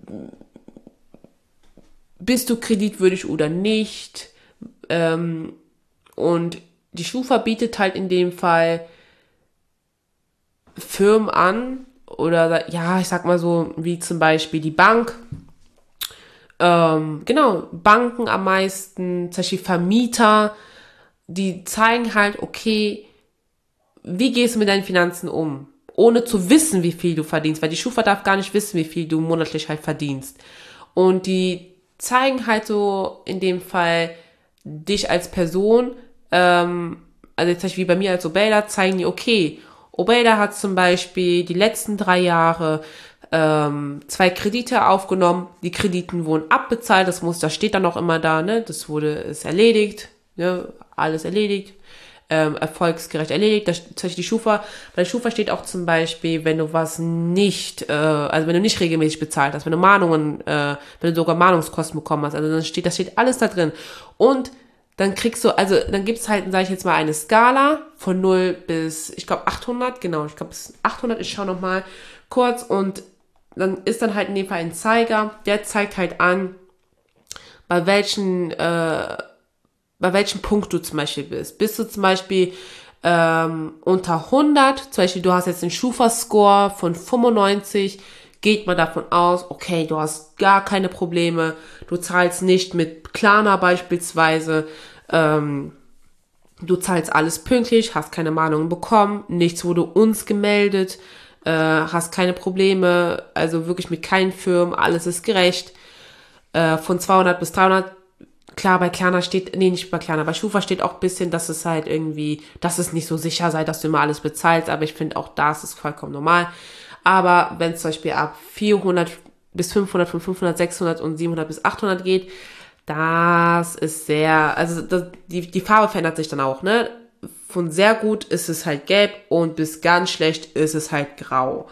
bist du kreditwürdig oder nicht? Und die Schufa bietet halt in dem Fall Firmen an, oder ja, ich sag mal so, wie zum Beispiel die Bank. Banken am meisten, zum Beispiel Vermieter, die zeigen halt, okay, wie gehst du mit deinen Finanzen um? Ohne zu wissen, wie viel du verdienst, weil die Schufa darf gar nicht wissen, wie viel du monatlich halt verdienst. Und die zeigen halt so in dem Fall dich als Person, also zum Beispiel wie bei mir als Obeida, zeigen die, okay, Obeida hat zum Beispiel die letzten 3 Jahre 2 Kredite aufgenommen, die Krediten wurden abbezahlt, das steht dann auch immer da, ne, ist erledigt, ne, alles erledigt, erfolgsgerecht erledigt, das zum Beispiel bei der Schufa steht auch zum Beispiel, wenn du was nicht, also wenn du nicht regelmäßig bezahlt hast, wenn du wenn du sogar Mahnungskosten bekommen hast, also das steht alles da drin. Und dann dann gibt's halt, sage ich jetzt mal, eine Skala von 0 bis, ich glaube 800, genau, ich glaube bis 800, ich schaue nochmal kurz, und dann ist dann halt in dem Fall ein Zeiger, der zeigt halt an, bei welchem Punkt du zum Beispiel bist. Bist du zum Beispiel unter 100, zum Beispiel du hast jetzt einen Schufa-Score von 95, geht man davon aus, okay, du hast gar keine Probleme, du zahlst nicht mit Klarna beispielsweise, du zahlst alles pünktlich, hast keine Mahnungen bekommen, nichts wurde uns gemeldet, hast keine Probleme, also wirklich mit keinen Firmen, alles ist gerecht, von 200 bis 300. Klar, bei Klarna nicht bei Klarna, bei Schufa steht auch ein bisschen, dass es halt irgendwie, dass es nicht so sicher sei, dass du immer alles bezahlst, aber ich finde auch das ist vollkommen normal. Aber wenn es zum Beispiel ab 400 bis 500, von 500, 600 und 700 bis 800 geht, das ist die Farbe verändert sich dann auch, ne? Von sehr gut ist es halt gelb und bis ganz schlecht ist es halt grau.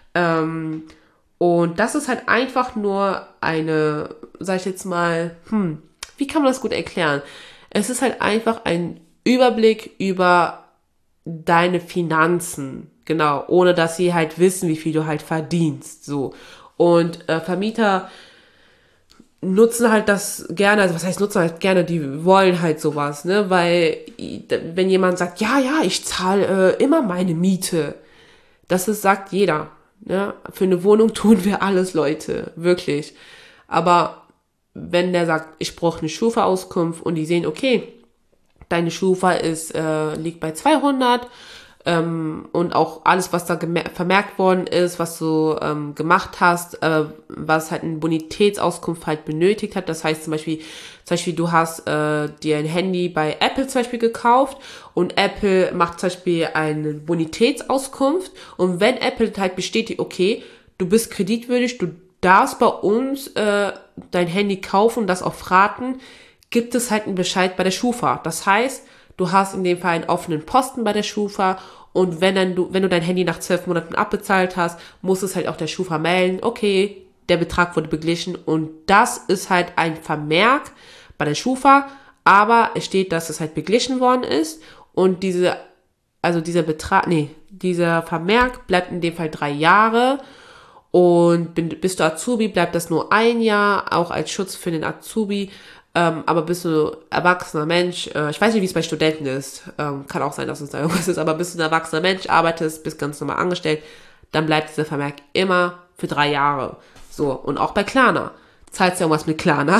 Und das ist halt einfach nur sag ich jetzt mal, wie kann man das gut erklären? Es ist halt einfach ein Überblick über deine Finanzen. Genau, ohne dass sie halt wissen, wie viel du halt verdienst, so. Und Vermieter nutzen halt das gerne, also was heißt nutzen halt gerne, die wollen halt sowas, ne, weil wenn jemand sagt, ja, ich zahle immer meine Miete, sagt jeder, ne, für eine Wohnung tun wir alles, Leute, wirklich, aber wenn der sagt, ich brauche eine Schufa-Auskunft und die sehen, okay, deine Schufa liegt bei 200 und auch alles, was da vermerkt worden ist, was du gemacht hast, was halt eine Bonitätsauskunft halt benötigt hat. Das heißt zum Beispiel du hast dir ein Handy bei Apple zum Beispiel gekauft und Apple macht zum Beispiel eine Bonitätsauskunft und wenn Apple halt bestätigt, okay, du bist kreditwürdig, du darfst bei uns dein Handy kaufen und das auf Raten, gibt es halt einen Bescheid bei der Schufa. Das heißt, du hast in dem Fall einen offenen Posten bei der Schufa und wenn du dein Handy nach 12 Monaten abbezahlt hast, muss es halt auch der Schufa melden, okay, der Betrag wurde beglichen und das ist halt ein Vermerk bei der Schufa, aber es steht, dass es halt beglichen worden ist und dieser Vermerk bleibt in dem Fall 3 Jahre und bist du Azubi, bleibt das nur 1 Jahr, auch als Schutz für den Azubi. Aber bist du erwachsener Mensch, ich weiß nicht, wie es bei Studenten ist, kann auch sein, dass es da irgendwas ist, aber bist du ein erwachsener Mensch, arbeitest, bist ganz normal angestellt, dann bleibt dieser Vermerk immer für 3 Jahre. So, und auch bei Klarna. Zahlst du irgendwas mit Klarna,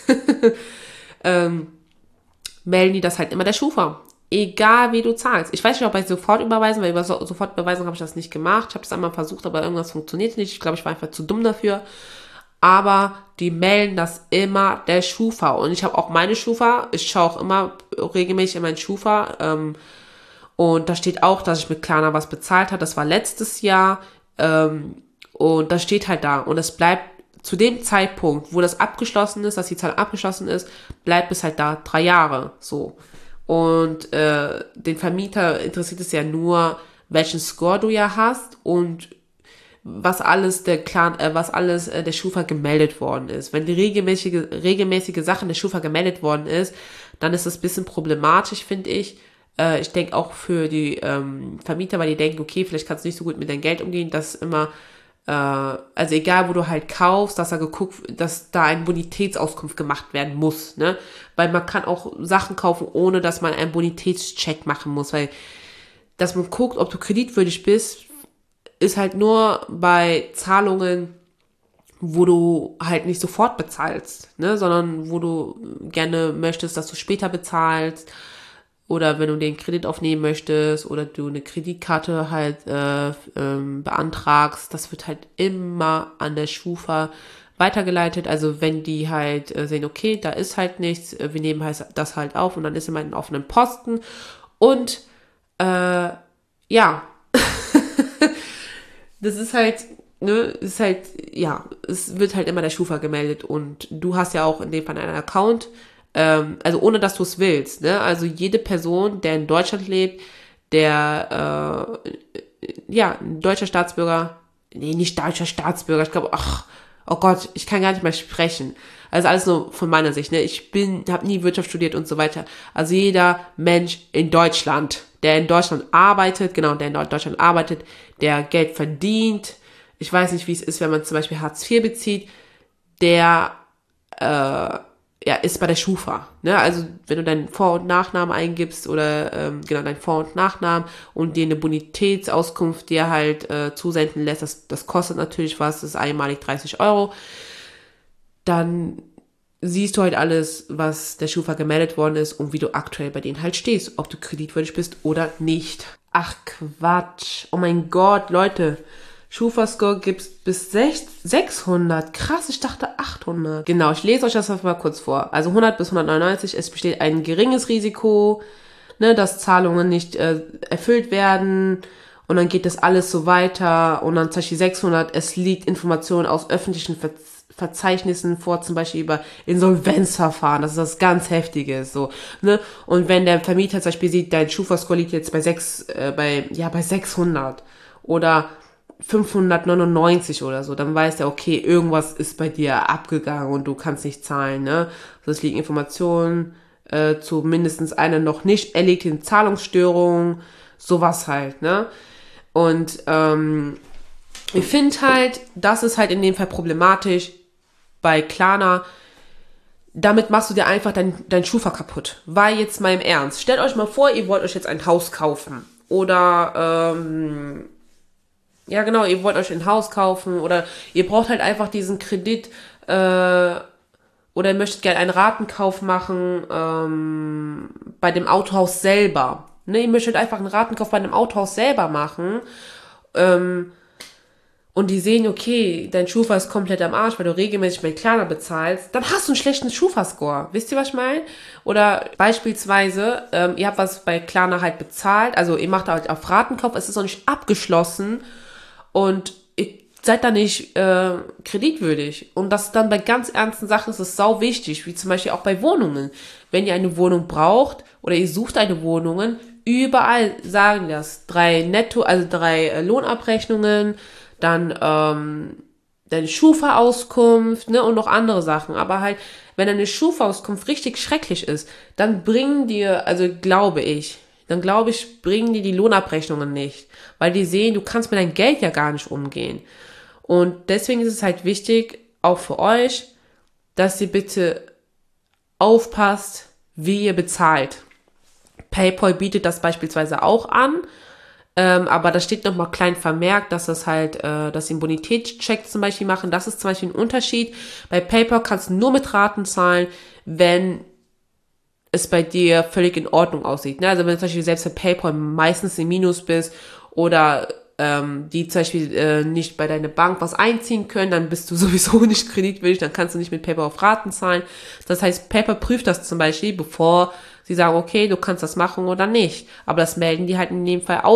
melden die das halt immer der Schufa. Egal wie du zahlst. Ich weiß nicht, ob bei Sofortüberweisung, weil über Sofortüberweisung habe ich das nicht gemacht. Ich habe das einmal versucht, aber irgendwas funktioniert nicht. Ich glaube, ich war einfach zu dumm dafür. Aber die melden das immer der Schufa. Und ich habe auch meine Schufa. Ich schaue auch immer regelmäßig in meinen Schufa. Und da steht auch, dass ich mit Klarna was bezahlt habe. Das war letztes Jahr. Und das steht halt da. Und es bleibt zu dem Zeitpunkt, wo das abgeschlossen ist, dass die Zahlung abgeschlossen ist, bleibt es halt da 3 Jahre. So. Und den Vermieter interessiert es ja nur, welchen Score du ja hast und was alles der Schufa gemeldet worden ist. Wenn die regelmäßige Sache der Schufa gemeldet worden ist, dann ist das ein bisschen problematisch, finde ich. Ich denke auch für die Vermieter, weil die denken, okay, vielleicht kannst du nicht so gut mit deinem Geld umgehen, dass immer, also egal wo du halt kaufst, dass da eine Bonitätsauskunft gemacht werden muss, ne? Weil man kann auch Sachen kaufen, ohne dass man einen Bonitätscheck machen muss, weil, dass man guckt, ob du kreditwürdig bist, ist halt nur bei Zahlungen, wo du halt nicht sofort bezahlst, ne, sondern wo du gerne möchtest, dass du später bezahlst oder wenn du den Kredit aufnehmen möchtest oder du eine Kreditkarte halt beantragst, das wird halt immer an der Schufa weitergeleitet, also wenn die halt sehen, okay, da ist halt nichts, wir nehmen halt das halt auf und dann ist immer ein offenen Posten und ja, das ist halt, ne, es wird halt immer der Schufa gemeldet und du hast ja auch in dem Fall einen Account, also ohne dass du es willst, ne, also jede Person, der in Deutschland lebt, der, ein deutscher Staatsbürger, nicht deutscher Staatsbürger, ich glaube, oh Gott, ich kann gar nicht mehr sprechen. Also alles nur von meiner Sicht, ne, habe nie Wirtschaft studiert und so weiter. Also jeder Mensch in Deutschland, der in Deutschland arbeitet, der Geld verdient. Ich weiß nicht, wie es ist, wenn man zum Beispiel Hartz IV bezieht, der ist bei der Schufa. Ne? Also wenn du deinen Vor- und Nachnamen eingibst oder deinen Vor- und Nachnamen und dir eine Bonitätsauskunft dir halt zusenden lässt, das kostet natürlich was, das ist einmalig 30 €, dann siehst du halt alles, was der Schufa gemeldet worden ist und wie du aktuell bei denen halt stehst, ob du kreditwürdig bist oder nicht. Ach Quatsch, oh mein Gott, Leute, Schufa-Score gibt's bis 600, krass, ich dachte 800. Genau, ich lese euch das mal kurz vor. Also 100 bis 199, es besteht ein geringes Risiko, ne, dass Zahlungen nicht erfüllt werden und dann geht das alles so weiter und dann zum Beispiel 600, es liegt Informationen aus öffentlichen Verzeichnissen vor, zum Beispiel über Insolvenzverfahren, das ist was ganz Heftiges, so, ne, und wenn der Vermieter zum Beispiel sieht, dein Schufa-Score liegt jetzt bei 600 oder 599 oder so, dann weiß er, okay, irgendwas ist bei dir abgegangen und du kannst nicht zahlen, ne, also es liegen Informationen zu mindestens einer noch nicht erlegten Zahlungsstörung, sowas halt, ne. Und ich finde halt, das ist halt in dem Fall problematisch bei Klarna. Damit machst du dir einfach dein Schufa kaputt. Weil jetzt mal im Ernst, stellt euch mal vor, ihr wollt euch jetzt ein Haus kaufen. Oder, ja genau, ihr wollt euch ein Haus kaufen. Oder ihr braucht halt einfach diesen Kredit, oder ihr möchtet gerne einen Ratenkauf machen, bei dem Autohaus selber. Ne, ihr möchtet einfach einen Ratenkauf bei einem Autohaus selber machen. Und die sehen, okay, dein Schufa ist komplett am Arsch, weil du regelmäßig bei Klarna bezahlst, dann hast du einen schlechten Schufa-Score. Wisst ihr, was ich meine? Oder beispielsweise, ihr habt was bei Klarna halt bezahlt, also ihr macht halt auf Ratenkauf, es ist noch nicht abgeschlossen und ihr seid da nicht kreditwürdig. Und das dann bei ganz ernsten Sachen ist es sau wichtig, wie zum Beispiel auch bei Wohnungen. Wenn ihr eine Wohnung braucht oder ihr sucht eine Wohnung, überall sagen das. 3 Lohnabrechnungen, dann deine Schufa-Auskunft, ne, und noch andere Sachen. Aber halt, wenn eine Schufa-Auskunft richtig schrecklich ist, dann bringen dir, also bringen die Lohnabrechnungen nicht. Weil die sehen, du kannst mit deinem Geld ja gar nicht umgehen. Und deswegen ist es halt wichtig, auch für euch, dass ihr bitte aufpasst, wie ihr bezahlt. PayPal bietet das beispielsweise auch an, aber da steht nochmal klein vermerkt, dass das halt, dass sie einen Bonitätscheck zum Beispiel machen. Das ist zum Beispiel ein Unterschied. Bei PayPal kannst du nur mit Raten zahlen, wenn es bei dir völlig in Ordnung aussieht. Ne? Also wenn du zum Beispiel selbst bei PayPal meistens im Minus bist oder die zum Beispiel nicht bei deiner Bank was einziehen können, dann bist du sowieso nicht kreditwürdig, dann kannst du nicht mit PayPal auf Raten zahlen. Das heißt, PayPal prüft das zum Beispiel, bevor sie sagen, okay, du kannst das machen oder nicht. Aber das melden die halt in dem Fall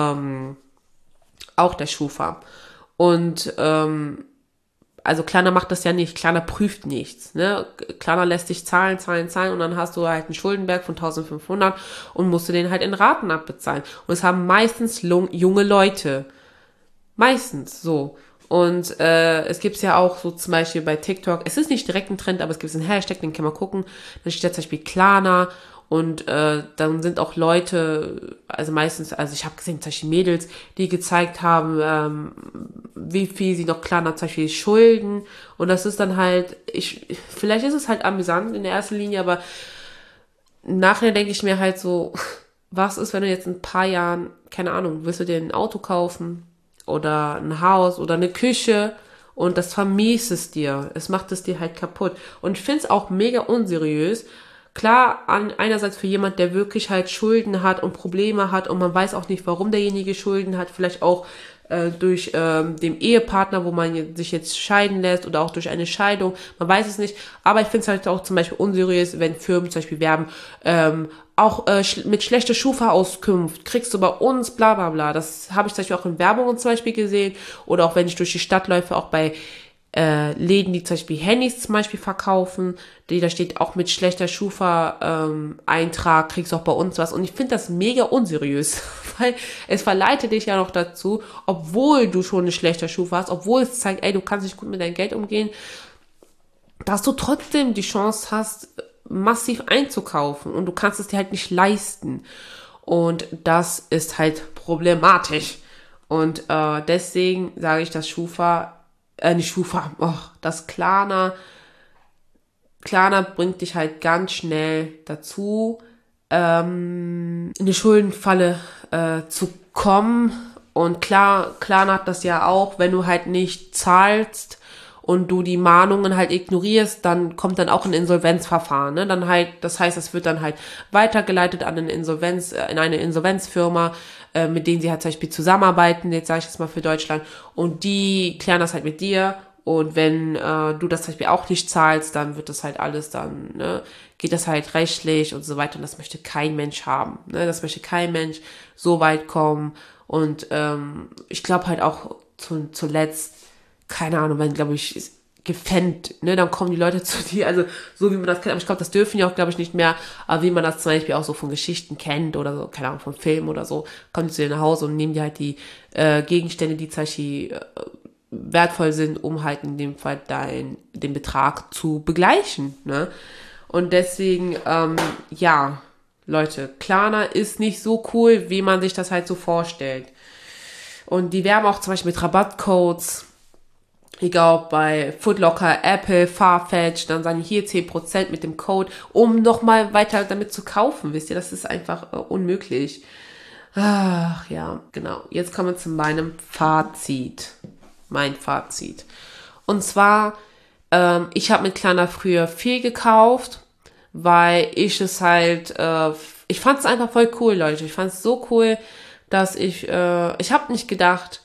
auch der Schufa. Und also Klarna macht das ja nicht, Klarna prüft nichts, ne? Klarna lässt dich zahlen und dann hast du halt einen Schuldenberg von 1.500 und musst du den halt in Raten abbezahlen. Und es haben meistens junge Leute. Meistens so. Und es gibt's ja auch so zum Beispiel bei TikTok, es ist nicht direkt ein Trend, aber es gibt einen Hashtag, den kann man gucken, da steht da zum Beispiel Klarna und dann sind auch Leute, also meistens, also ich habe gesehen, zum Beispiel Mädels, die gezeigt haben, wie viel sie noch Klarna zum Beispiel schulden und das ist dann halt, vielleicht ist es halt amüsant in der ersten Linie, aber nachher denke ich mir halt so, was ist, wenn du jetzt in ein paar Jahren, keine Ahnung, willst du dir ein Auto kaufen oder ein Haus oder eine Küche und das vermiest es dir, es macht es dir halt kaputt und ich finde es auch mega unseriös. Klar, einerseits für jemand, der wirklich halt Schulden hat und Probleme hat und man weiß auch nicht, warum derjenige Schulden hat, vielleicht auch durch den Ehepartner, wo man sich jetzt scheiden lässt oder auch durch eine Scheidung, man weiß es nicht, aber ich finde es halt auch zum Beispiel unseriös, wenn Firmen zum Beispiel werben, auch mit schlechter Schufa-Auskunft kriegst du bei uns bla bla bla, das habe ich zum Beispiel auch in Werbungen zum Beispiel gesehen oder auch wenn ich durch die Stadt läufe, auch bei Läden, die zum Beispiel Handys zum Beispiel verkaufen, da steht auch mit schlechter Schufa-Eintrag, kriegst du auch bei uns was. Und ich finde das mega unseriös, weil es verleitet dich ja noch dazu, obwohl du schon eine schlechte Schufa hast, obwohl es zeigt, ey, du kannst nicht gut mit deinem Geld umgehen, dass du trotzdem die Chance hast, massiv einzukaufen und du kannst es dir halt nicht leisten. Und das ist halt problematisch. Und deswegen sage ich, dass das Klarna bringt dich halt ganz schnell dazu, in die Schuldenfalle zu kommen. Und Klarna hat das ja auch, wenn du halt nicht zahlst und du die Mahnungen halt ignorierst, dann kommt dann auch ein Insolvenzverfahren, ne? Dann halt, das heißt, es wird dann halt weitergeleitet an in eine Insolvenzfirma, mit denen sie halt zum Beispiel zusammenarbeiten, jetzt sage ich das mal für Deutschland, und die klären das halt mit dir. Und wenn du das zum Beispiel auch nicht zahlst, dann wird das halt alles dann, ne, geht das halt rechtlich und so weiter. Und das möchte kein Mensch haben, ne? Das möchte kein Mensch so weit kommen. Und ich glaube halt auch zuletzt, keine Ahnung, wenn, glaube ich, gefennt, ne, dann kommen die Leute zu dir, also so wie man das kennt, aber ich glaube, das dürfen die auch, glaube ich, nicht mehr, aber wie man das zum Beispiel auch so von Geschichten kennt oder so, keine Ahnung, von Filmen oder so, kommen die zu dir nach Hause und nehmen dir halt die Gegenstände, die zum Beispiel wertvoll sind, um halt in dem Fall den Betrag zu begleichen, ne, und deswegen, Leute, Klarna ist nicht so cool, wie man sich das halt so vorstellt. Und die werben auch zum Beispiel mit Rabattcodes, egal bei Foot Locker, Apple, Farfetch, dann sagen hier 10% mit dem Code, um nochmal weiter damit zu kaufen, wisst ihr, das ist einfach unmöglich. Ach ja, genau. Jetzt kommen wir zu meinem Fazit. Mein Fazit. Und zwar, ich habe mit Klarna früher viel gekauft, weil ich es halt, ich fand es einfach voll cool, Leute. Ich fand es so cool, dass ich habe nicht gedacht,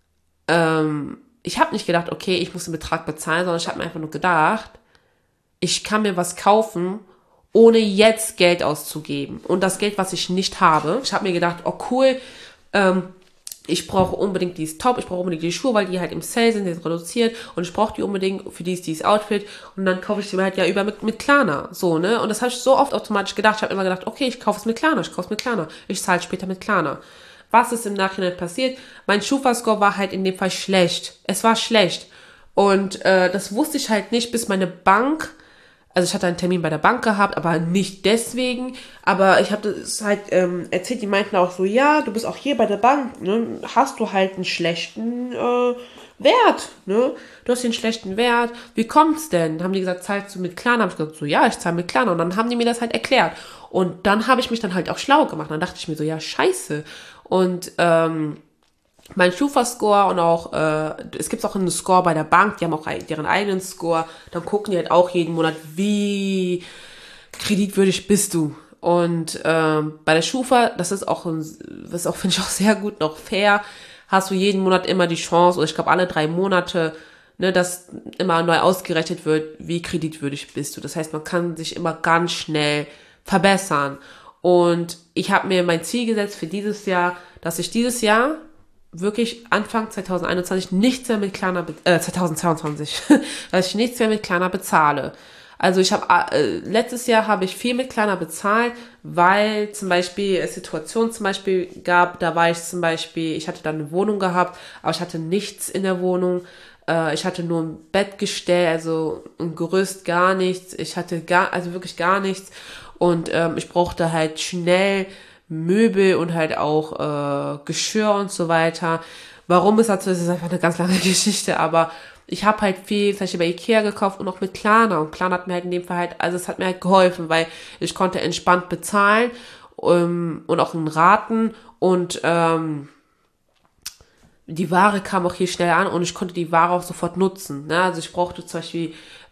okay, ich muss den Betrag bezahlen, sondern ich habe mir einfach nur gedacht, ich kann mir was kaufen, ohne jetzt Geld auszugeben. Und das Geld, was ich nicht habe, ich habe mir gedacht, oh cool, ich brauche unbedingt dieses Top, ich brauche unbedingt die Schuhe, weil die halt im Sale sind, die sind reduziert und ich brauche die unbedingt für dieses Outfit und dann kaufe ich sie mir halt ja über mit Klarna, so, ne? Und das habe ich so oft automatisch gedacht. Ich habe immer gedacht, okay, ich kaufe es mit Klarna, ich zahle später mit Klarna. Was ist im Nachhinein passiert? Mein Schufa-Score war halt in dem Fall schlecht. Es war schlecht. Und das wusste ich halt nicht, bis meine Bank, also ich hatte einen Termin bei der Bank gehabt, aber nicht deswegen, aber ich habe das halt erzählt, die meinten auch so, ja, du bist auch hier bei der Bank, ne, hast du halt einen schlechten Wert, ne, du hast hier einen schlechten Wert, wie kommt's denn? Haben die gesagt, zahlst du mit Klarna? Habe ich gesagt, so, ja, ich zahle mit Klarna und dann haben die mir das halt erklärt und dann habe ich mich dann halt auch schlau gemacht, dann dachte ich mir so, ja, scheiße und mein Schufa-Score und auch, es gibt auch einen Score bei der Bank, die haben auch deren eigenen Score, dann gucken die halt auch jeden Monat, wie kreditwürdig bist du. Und bei der Schufa, das ist auch, finde ich auch sehr gut, noch fair, hast du jeden Monat immer die Chance, oder ich glaube alle 3 Monate, ne, dass immer neu ausgerechnet wird, wie kreditwürdig bist du. Das heißt, man kann sich immer ganz schnell verbessern. Und ich habe mir mein Ziel gesetzt für dieses Jahr, dass ich dieses Jahr wirklich Anfang 2021 nichts mehr mit Klarna, 2022, dass ich nichts mehr mit Klarna bezahle. Also ich habe, letztes Jahr habe ich viel mit Klarna bezahlt, weil zum Beispiel es Situationen zum Beispiel gab, da war ich zum Beispiel, ich hatte dann eine Wohnung gehabt, aber ich hatte nichts in der Wohnung. Ich hatte nur ein Bettgestell, also ein Gerüst, gar nichts. Ich hatte also wirklich gar nichts. Und ich brauchte halt schnell Möbel und halt auch Geschirr und so weiter. Warum es dazu ist, ist einfach eine ganz lange Geschichte, aber ich habe halt viel, zum Beispiel bei Ikea gekauft und auch mit Klarna. Und Klarna hat mir halt in dem Fall halt, also es hat mir halt geholfen, weil ich konnte entspannt bezahlen und auch in Raten und die Ware kam auch hier schnell an und ich konnte die Ware auch sofort nutzen. Ne? Also ich brauchte zum Beispiel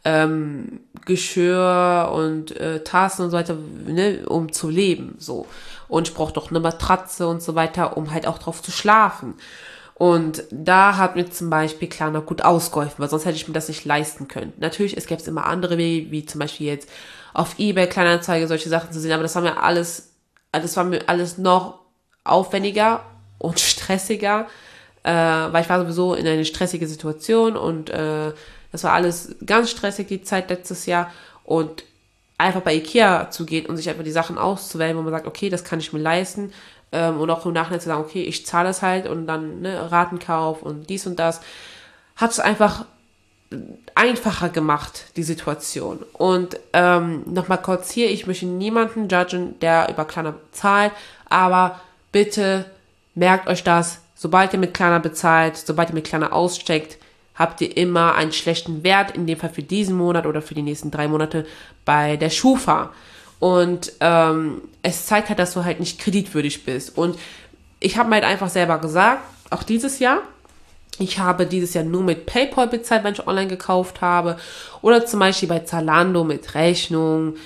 Geschirr und Tassen und so weiter, ne, um zu leben. So. Und ich brauchte auch eine Matratze und so weiter, um halt auch drauf zu schlafen. Und da hat mir zum Beispiel Klarna gut ausgeholfen, weil sonst hätte ich mir das nicht leisten können. Natürlich, es gäbe immer andere Wege, wie zum Beispiel jetzt auf eBay Kleinanzeige solche Sachen zu sehen, aber das war mir alles noch aufwendiger und stressiger, weil ich war sowieso in eine stressige Situation und das war alles ganz stressig, die Zeit letztes Jahr und einfach bei Ikea zu gehen und sich einfach die Sachen auszuwählen, wo man sagt, okay, das kann ich mir leisten und auch im Nachhinein zu sagen, okay, ich zahle es halt und dann ne, Ratenkauf und dies und das, hat es einfach einfacher gemacht, die Situation. Und nochmal kurz hier, ich möchte niemanden judgen, der über Klarna zahlt, aber bitte merkt euch das, sobald ihr mit Klarna bezahlt, sobald ihr mit Klarna aussteckt, habt ihr immer einen schlechten Wert, in dem Fall für diesen Monat oder für die nächsten 3 Monate bei der Schufa. Und es zeigt halt, dass du halt nicht kreditwürdig bist. Und ich habe mir halt einfach selber gesagt, auch dieses Jahr, ich habe dieses Jahr nur mit PayPal bezahlt, wenn ich online gekauft habe. Oder zum Beispiel bei Zalando mit Rechnung.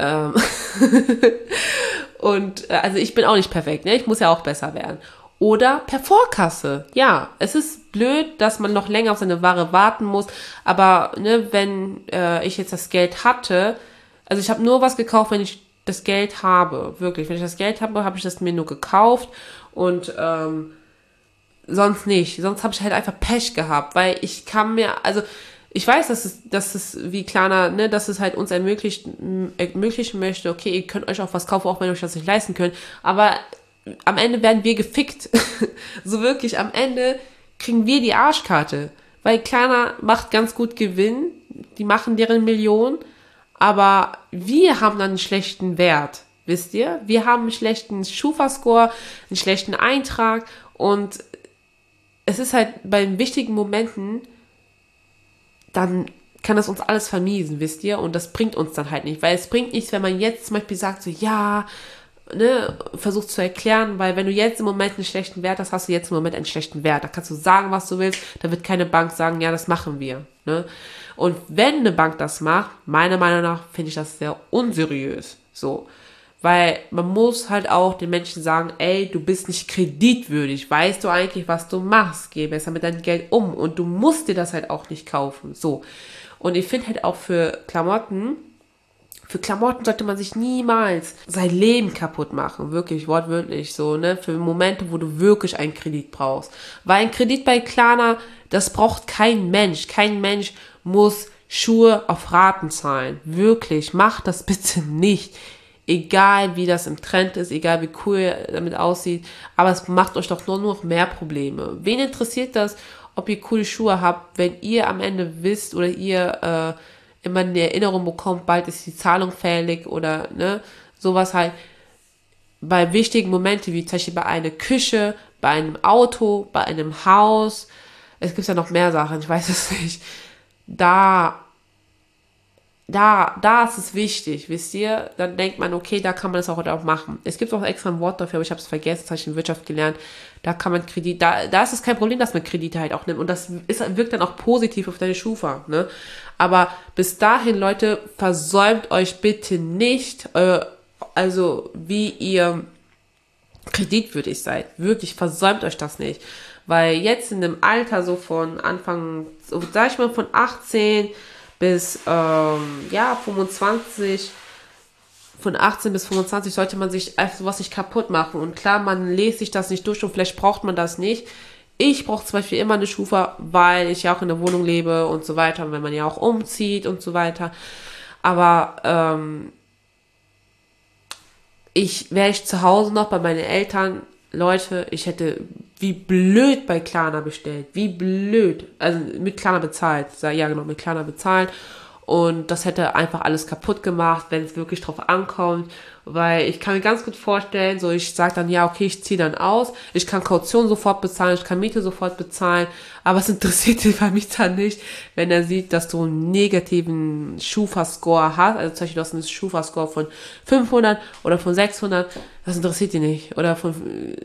Und also ich bin auch nicht perfekt, ne? Ich muss ja auch besser werden. Oder per Vorkasse. Ja, es ist blöd, dass man noch länger auf seine Ware warten muss. Aber ne, wenn ich jetzt das Geld hatte, also ich habe nur was gekauft, wenn ich das Geld habe. Wirklich, wenn ich das Geld habe, habe ich das mir nur gekauft. Und sonst nicht. Sonst habe ich halt einfach Pech gehabt, weil ich kann mir, also ich weiß, dass es wie Klarna, ne, dass es halt uns ermöglichen möchte, okay, ihr könnt euch auch was kaufen, auch wenn ihr euch das nicht leisten könnt, aber am Ende werden wir gefickt. So wirklich, am Ende kriegen wir die Arschkarte, weil Klarna macht ganz gut Gewinn, die machen deren Millionen, aber wir haben dann einen schlechten Wert, wisst ihr? Wir haben einen schlechten Schufa-Score, einen schlechten Eintrag und es ist halt bei wichtigen Momenten, dann kann das uns alles vermiesen, wisst ihr? Und das bringt uns dann halt nicht. Weil es bringt nichts, wenn man jetzt zum Beispiel sagt, so, ja, ne, versucht zu erklären, weil wenn du jetzt im Moment einen schlechten Wert hast, hast du jetzt im Moment einen schlechten Wert. Da kannst du sagen, was du willst, da wird keine Bank sagen, ja, das machen wir. Ne? Und wenn eine Bank das macht, meiner Meinung nach, finde ich das sehr unseriös. So. Weil man muss halt auch den Menschen sagen, ey, du bist nicht kreditwürdig. Weißt du eigentlich, was du machst? Geh besser mit deinem Geld um. Und du musst dir das halt auch nicht kaufen. So. Und ich finde halt auch für Klamotten sollte man sich niemals sein Leben kaputt machen. Wirklich, wortwörtlich so, ne? Für Momente, wo du wirklich einen Kredit brauchst. Weil ein Kredit bei Klarna, das braucht kein Mensch. Kein Mensch muss Schuhe auf Raten zahlen. Wirklich, macht das bitte nicht. Egal wie das im Trend ist, egal wie cool er damit aussieht, aber es macht euch doch nur noch mehr Probleme. Wen interessiert das, ob ihr coole Schuhe habt, wenn ihr am Ende wisst oder ihr immer eine Erinnerung bekommt, bald ist die Zahlung fällig oder ne, sowas halt. Bei wichtigen Momenten, wie zum Beispiel bei einer Küche, bei einem Auto, bei einem Haus, es gibt ja noch mehr Sachen, ich weiß es nicht, da ist es wichtig, wisst ihr? Dann denkt man, okay, da kann man das auch machen. Es gibt auch extra ein Wort dafür, aber ich habe es vergessen, das habe ich in Wirtschaft gelernt. Da kann man da ist es kein Problem, dass man Kredite halt auch nimmt. Und das wirkt dann auch positiv auf deine Schufa, ne? Aber bis dahin, Leute, versäumt euch bitte nicht, also wie ihr kreditwürdig seid. Wirklich, versäumt euch das nicht. Weil jetzt in dem Alter so von Anfang, so, sag ich mal, von 18 bis 25, von 18 bis 25 sollte man sich einfach sowas nicht kaputt machen. Und klar, man lest sich das nicht durch und vielleicht braucht man das nicht. Ich brauche zum Beispiel immer eine Schufa, weil ich ja auch in der Wohnung lebe und so weiter. Und wenn man ja auch umzieht und so weiter. Aber wäre ich zu Hause noch bei meinen Eltern, Leute, ich hätte wie blöd bei Klarna bestellt. Wie blöd. Also mit Klarna bezahlt. Ja, genau, mit Klarna bezahlt. Und das hätte einfach alles kaputt gemacht, wenn es wirklich drauf ankommt. Weil ich kann mir ganz gut vorstellen, so ich sage dann, ja, okay, ich ziehe dann aus. Ich kann Kaution sofort bezahlen, ich kann Miete sofort bezahlen. Aber es interessiert den Vermieter nicht, wenn er sieht, dass du einen negativen Schufa-Score hast. Also zum Beispiel, du hast einen Schufa-Score von 500 oder von 600. Das interessiert ihn nicht. Oder von,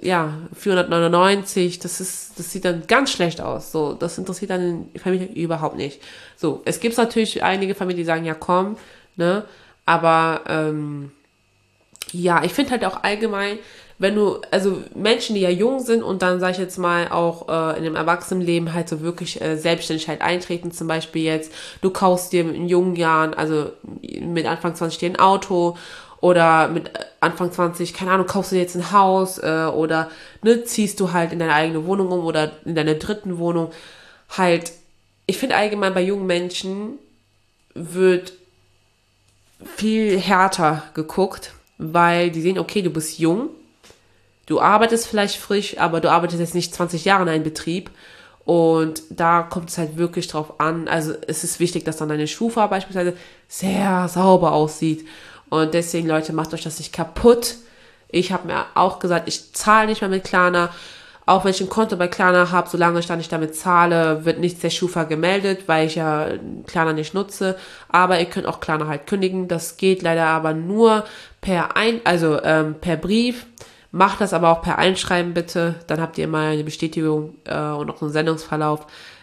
499. Das sieht dann ganz schlecht aus. So, das interessiert dann den Vermieter überhaupt nicht. So, es gibt natürlich einige Familien, die sagen, ja, komm, ne, aber, ja, ich finde halt auch allgemein, also Menschen, die ja jung sind und dann, sag ich jetzt mal, auch in dem Erwachsenenleben halt so wirklich Selbstständigkeit eintreten, zum Beispiel jetzt, du kaufst dir in jungen Jahren, also mit Anfang 20 dir ein Auto oder mit Anfang 20, keine Ahnung, kaufst du dir jetzt ein Haus oder ne, ziehst du halt in deine eigene Wohnung um oder in deine dritten Wohnung. Halt, ich finde allgemein bei jungen Menschen wird viel härter geguckt, weil die sehen, okay, du bist jung, du arbeitest vielleicht frisch, aber du arbeitest jetzt nicht 20 Jahre in einem Betrieb und da kommt es halt wirklich drauf an, also es ist wichtig, dass dann deine Schufa beispielsweise sehr sauber aussieht und deswegen, Leute, macht euch das nicht kaputt. Ich habe mir auch gesagt, ich zahle nicht mehr mit Klarna, auch wenn ich ein Konto bei Klarna habe, solange ich da nicht damit zahle, wird nichts der Schufa gemeldet, weil ich ja Klarna nicht nutze. Aber ihr könnt auch Klarna halt kündigen. Das geht leider aber nur per Brief. Macht das aber auch per Einschreiben bitte. Dann habt ihr immer eine Bestätigung und auch einen Sendungsverlauf,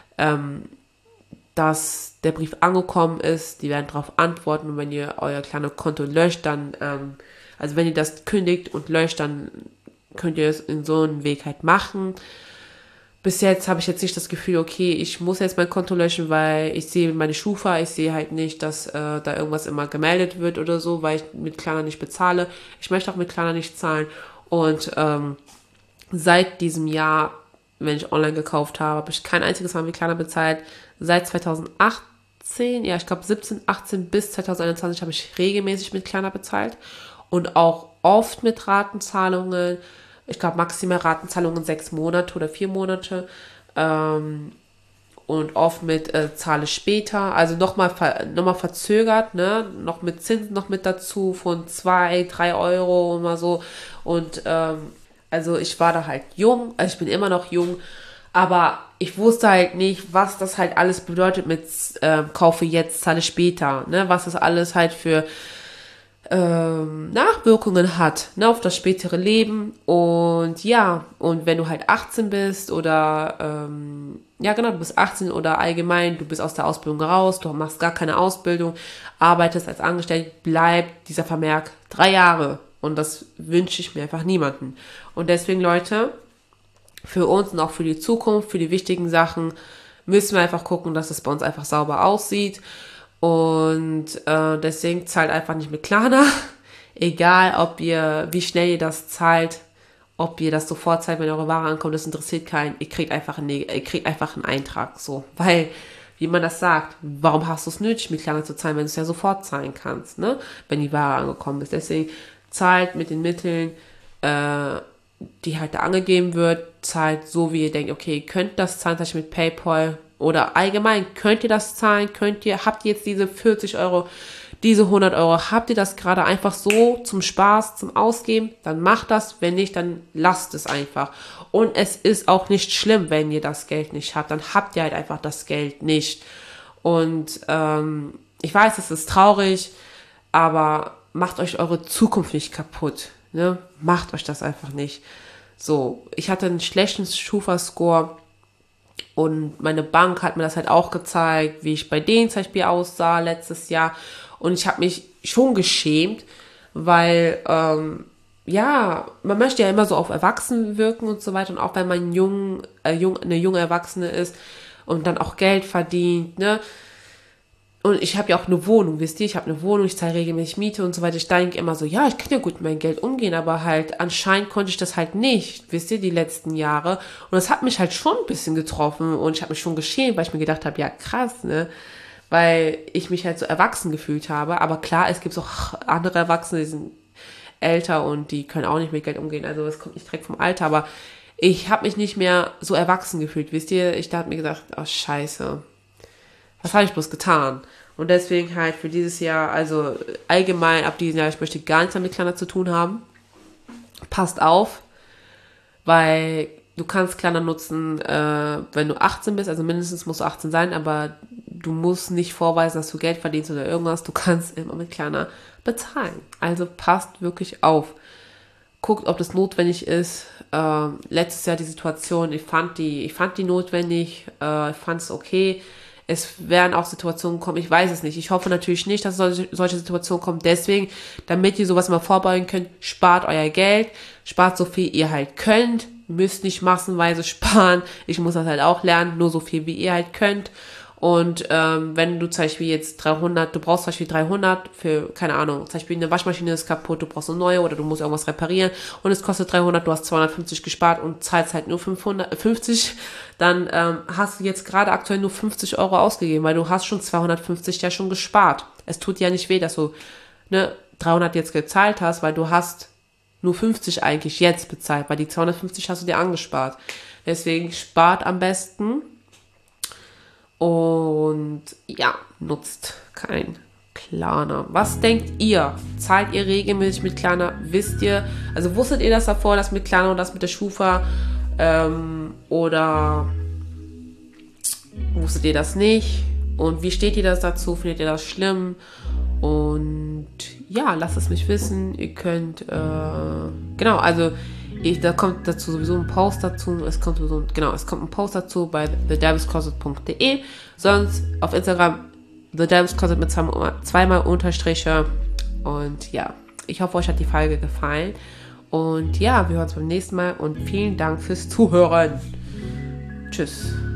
dass der Brief angekommen ist. Die werden darauf antworten. Und wenn ihr euer Klarna-Konto löscht, dann, also wenn ihr das kündigt und löscht, dann könnt ihr es in so einem Weg halt machen. Bis jetzt habe ich jetzt nicht das Gefühl, okay, ich muss jetzt mein Konto löschen, weil ich sehe meine Schufa, ich sehe halt nicht, dass da irgendwas immer gemeldet wird oder so, weil ich mit Klarna nicht bezahle. Ich möchte auch mit Klarna nicht zahlen. Und seit diesem Jahr, wenn ich online gekauft habe ich kein einziges Mal mit Klarna bezahlt. Seit 2018, ja, ich glaube 17, 18 bis 2021 habe ich regelmäßig mit Klarna bezahlt. Und auch oft mit Ratenzahlungen. Ich glaube, maximal Ratenzahlungen 6 Monate oder 4 Monate. Und oft mit zahle später. Also nochmal verzögert, ne? Noch mit Zinsen noch mit dazu von 2, 3 Euro und mal so. Und also ich war da halt jung. Also ich bin immer noch jung. Aber ich wusste halt nicht, was das halt alles bedeutet mit kaufe jetzt, zahle später, ne? Was das alles halt für Nachwirkungen hat, ne, auf das spätere Leben. Und ja, und wenn du halt 18 bist oder ja genau, du bist 18 oder allgemein, du bist aus der Ausbildung raus, du machst gar keine Ausbildung, arbeitest als Angestellte, bleibt dieser Vermerk 3 Jahre. Und das wünsche ich mir einfach niemanden. Und deswegen, Leute, für uns und auch für die Zukunft, für die wichtigen Sachen, müssen wir einfach gucken, dass es bei uns einfach sauber aussieht. Und deswegen zahlt einfach nicht mit Klarna. Egal, wie schnell ihr das zahlt, ob ihr das sofort zahlt, wenn eure Ware ankommt, das interessiert keinen. Ihr kriegt einfach einen Eintrag, so. Weil, wie man das sagt, warum hast du es nötig, mit Klarna zu zahlen, wenn du es ja sofort zahlen kannst, ne? Wenn die Ware angekommen ist. Deswegen zahlt mit den Mitteln, die halt da angegeben wird, zahlt so, wie ihr denkt, okay, ihr könnt das zahlen, zum Beispiel mit PayPal oder allgemein, könnt ihr das zahlen, habt ihr jetzt diese 40 Euro, diese 100 Euro, habt ihr das gerade einfach so zum Spaß, zum Ausgeben, dann macht das, wenn nicht, dann lasst es einfach. Und es ist auch nicht schlimm, wenn ihr das Geld nicht habt, dann habt ihr halt einfach das Geld nicht. Und ich weiß, es ist traurig, aber macht euch eure Zukunft nicht kaputt. Ne? Macht euch das einfach nicht. So, ich hatte einen schlechten Schufa-Score und meine Bank hat mir das halt auch gezeigt, wie ich bei denen zum Beispiel aussah letztes Jahr. Und ich habe mich schon geschämt, weil, ja, man möchte ja immer so auf Erwachsenen wirken und so weiter. Und auch wenn man eine junge Erwachsene ist und dann auch Geld verdient, ne? Und ich habe ja auch eine Wohnung, wisst ihr, ich habe eine Wohnung, ich zahle regelmäßig Miete und so weiter. Ich denke immer so, ja, ich kann ja gut mit meinem Geld umgehen, aber halt anscheinend konnte ich das halt nicht, wisst ihr, die letzten Jahre. Und das hat mich halt schon ein bisschen getroffen und ich habe mich schon geschämt, weil ich mir gedacht habe, ja krass, ne, weil ich mich halt so erwachsen gefühlt habe. Aber klar, es gibt auch andere Erwachsene, die sind älter und die können auch nicht mit Geld umgehen, also das kommt nicht direkt vom Alter, aber ich habe mich nicht mehr so erwachsen gefühlt, wisst ihr. Ich dachte mir gedacht, oh scheiße, was habe ich bloß getan? Und deswegen halt für dieses Jahr, also allgemein ab diesem Jahr, ich möchte gar nichts mit Klarna zu tun haben. Passt auf, weil du kannst Klarna nutzen, wenn du 18 bist, also mindestens musst du 18 sein, aber du musst nicht vorweisen, dass du Geld verdienst oder irgendwas. Du kannst immer mit Klarna bezahlen. Also passt wirklich auf. Guckt, ob das notwendig ist. Letztes Jahr die Situation, ich fand die notwendig, ich fand es okay. Es werden auch Situationen kommen, ich weiß es nicht. Ich hoffe natürlich nicht, dass solche Situationen kommen. Deswegen, damit ihr sowas mal vorbeugen könnt, spart euer Geld, spart so viel ihr halt könnt, müsst nicht massenweise sparen. Ich muss das halt auch lernen, nur so viel wie ihr halt könnt. Und wenn du zum Beispiel jetzt 300, du brauchst zum Beispiel 300 für, keine Ahnung, zum Beispiel eine Waschmaschine ist kaputt, du brauchst eine neue oder du musst irgendwas reparieren und es kostet 300, du hast 250 gespart und zahlst halt nur 550, dann hast du jetzt gerade aktuell nur 50 Euro ausgegeben, weil du hast schon 250 ja schon gespart. Es tut ja nicht weh, dass du 300 jetzt gezahlt hast, weil du hast nur 50 eigentlich jetzt bezahlt, weil die 250 hast du dir angespart. Deswegen spart am besten. Und ja, nutzt kein Klarna. Was denkt ihr? Zahlt ihr regelmäßig mit Klarna? Wisst ihr, also wusstet ihr das davor, das mit Klarna und das mit der Schufa? Oder wusstet ihr das nicht? Und wie steht ihr das dazu? Findet ihr das schlimm? Und ja, lasst es mich wissen. Ihr könnt, genau, also da kommt dazu sowieso ein Post dazu. Es kommt ein Post dazu bei thedevilscloset.de. Sonst auf Instagram thedevilscloset mit zweimal Unterstriche. Und ja, ich hoffe, euch hat die Folge gefallen. Und ja, wir hören uns beim nächsten Mal und vielen Dank fürs Zuhören. Tschüss.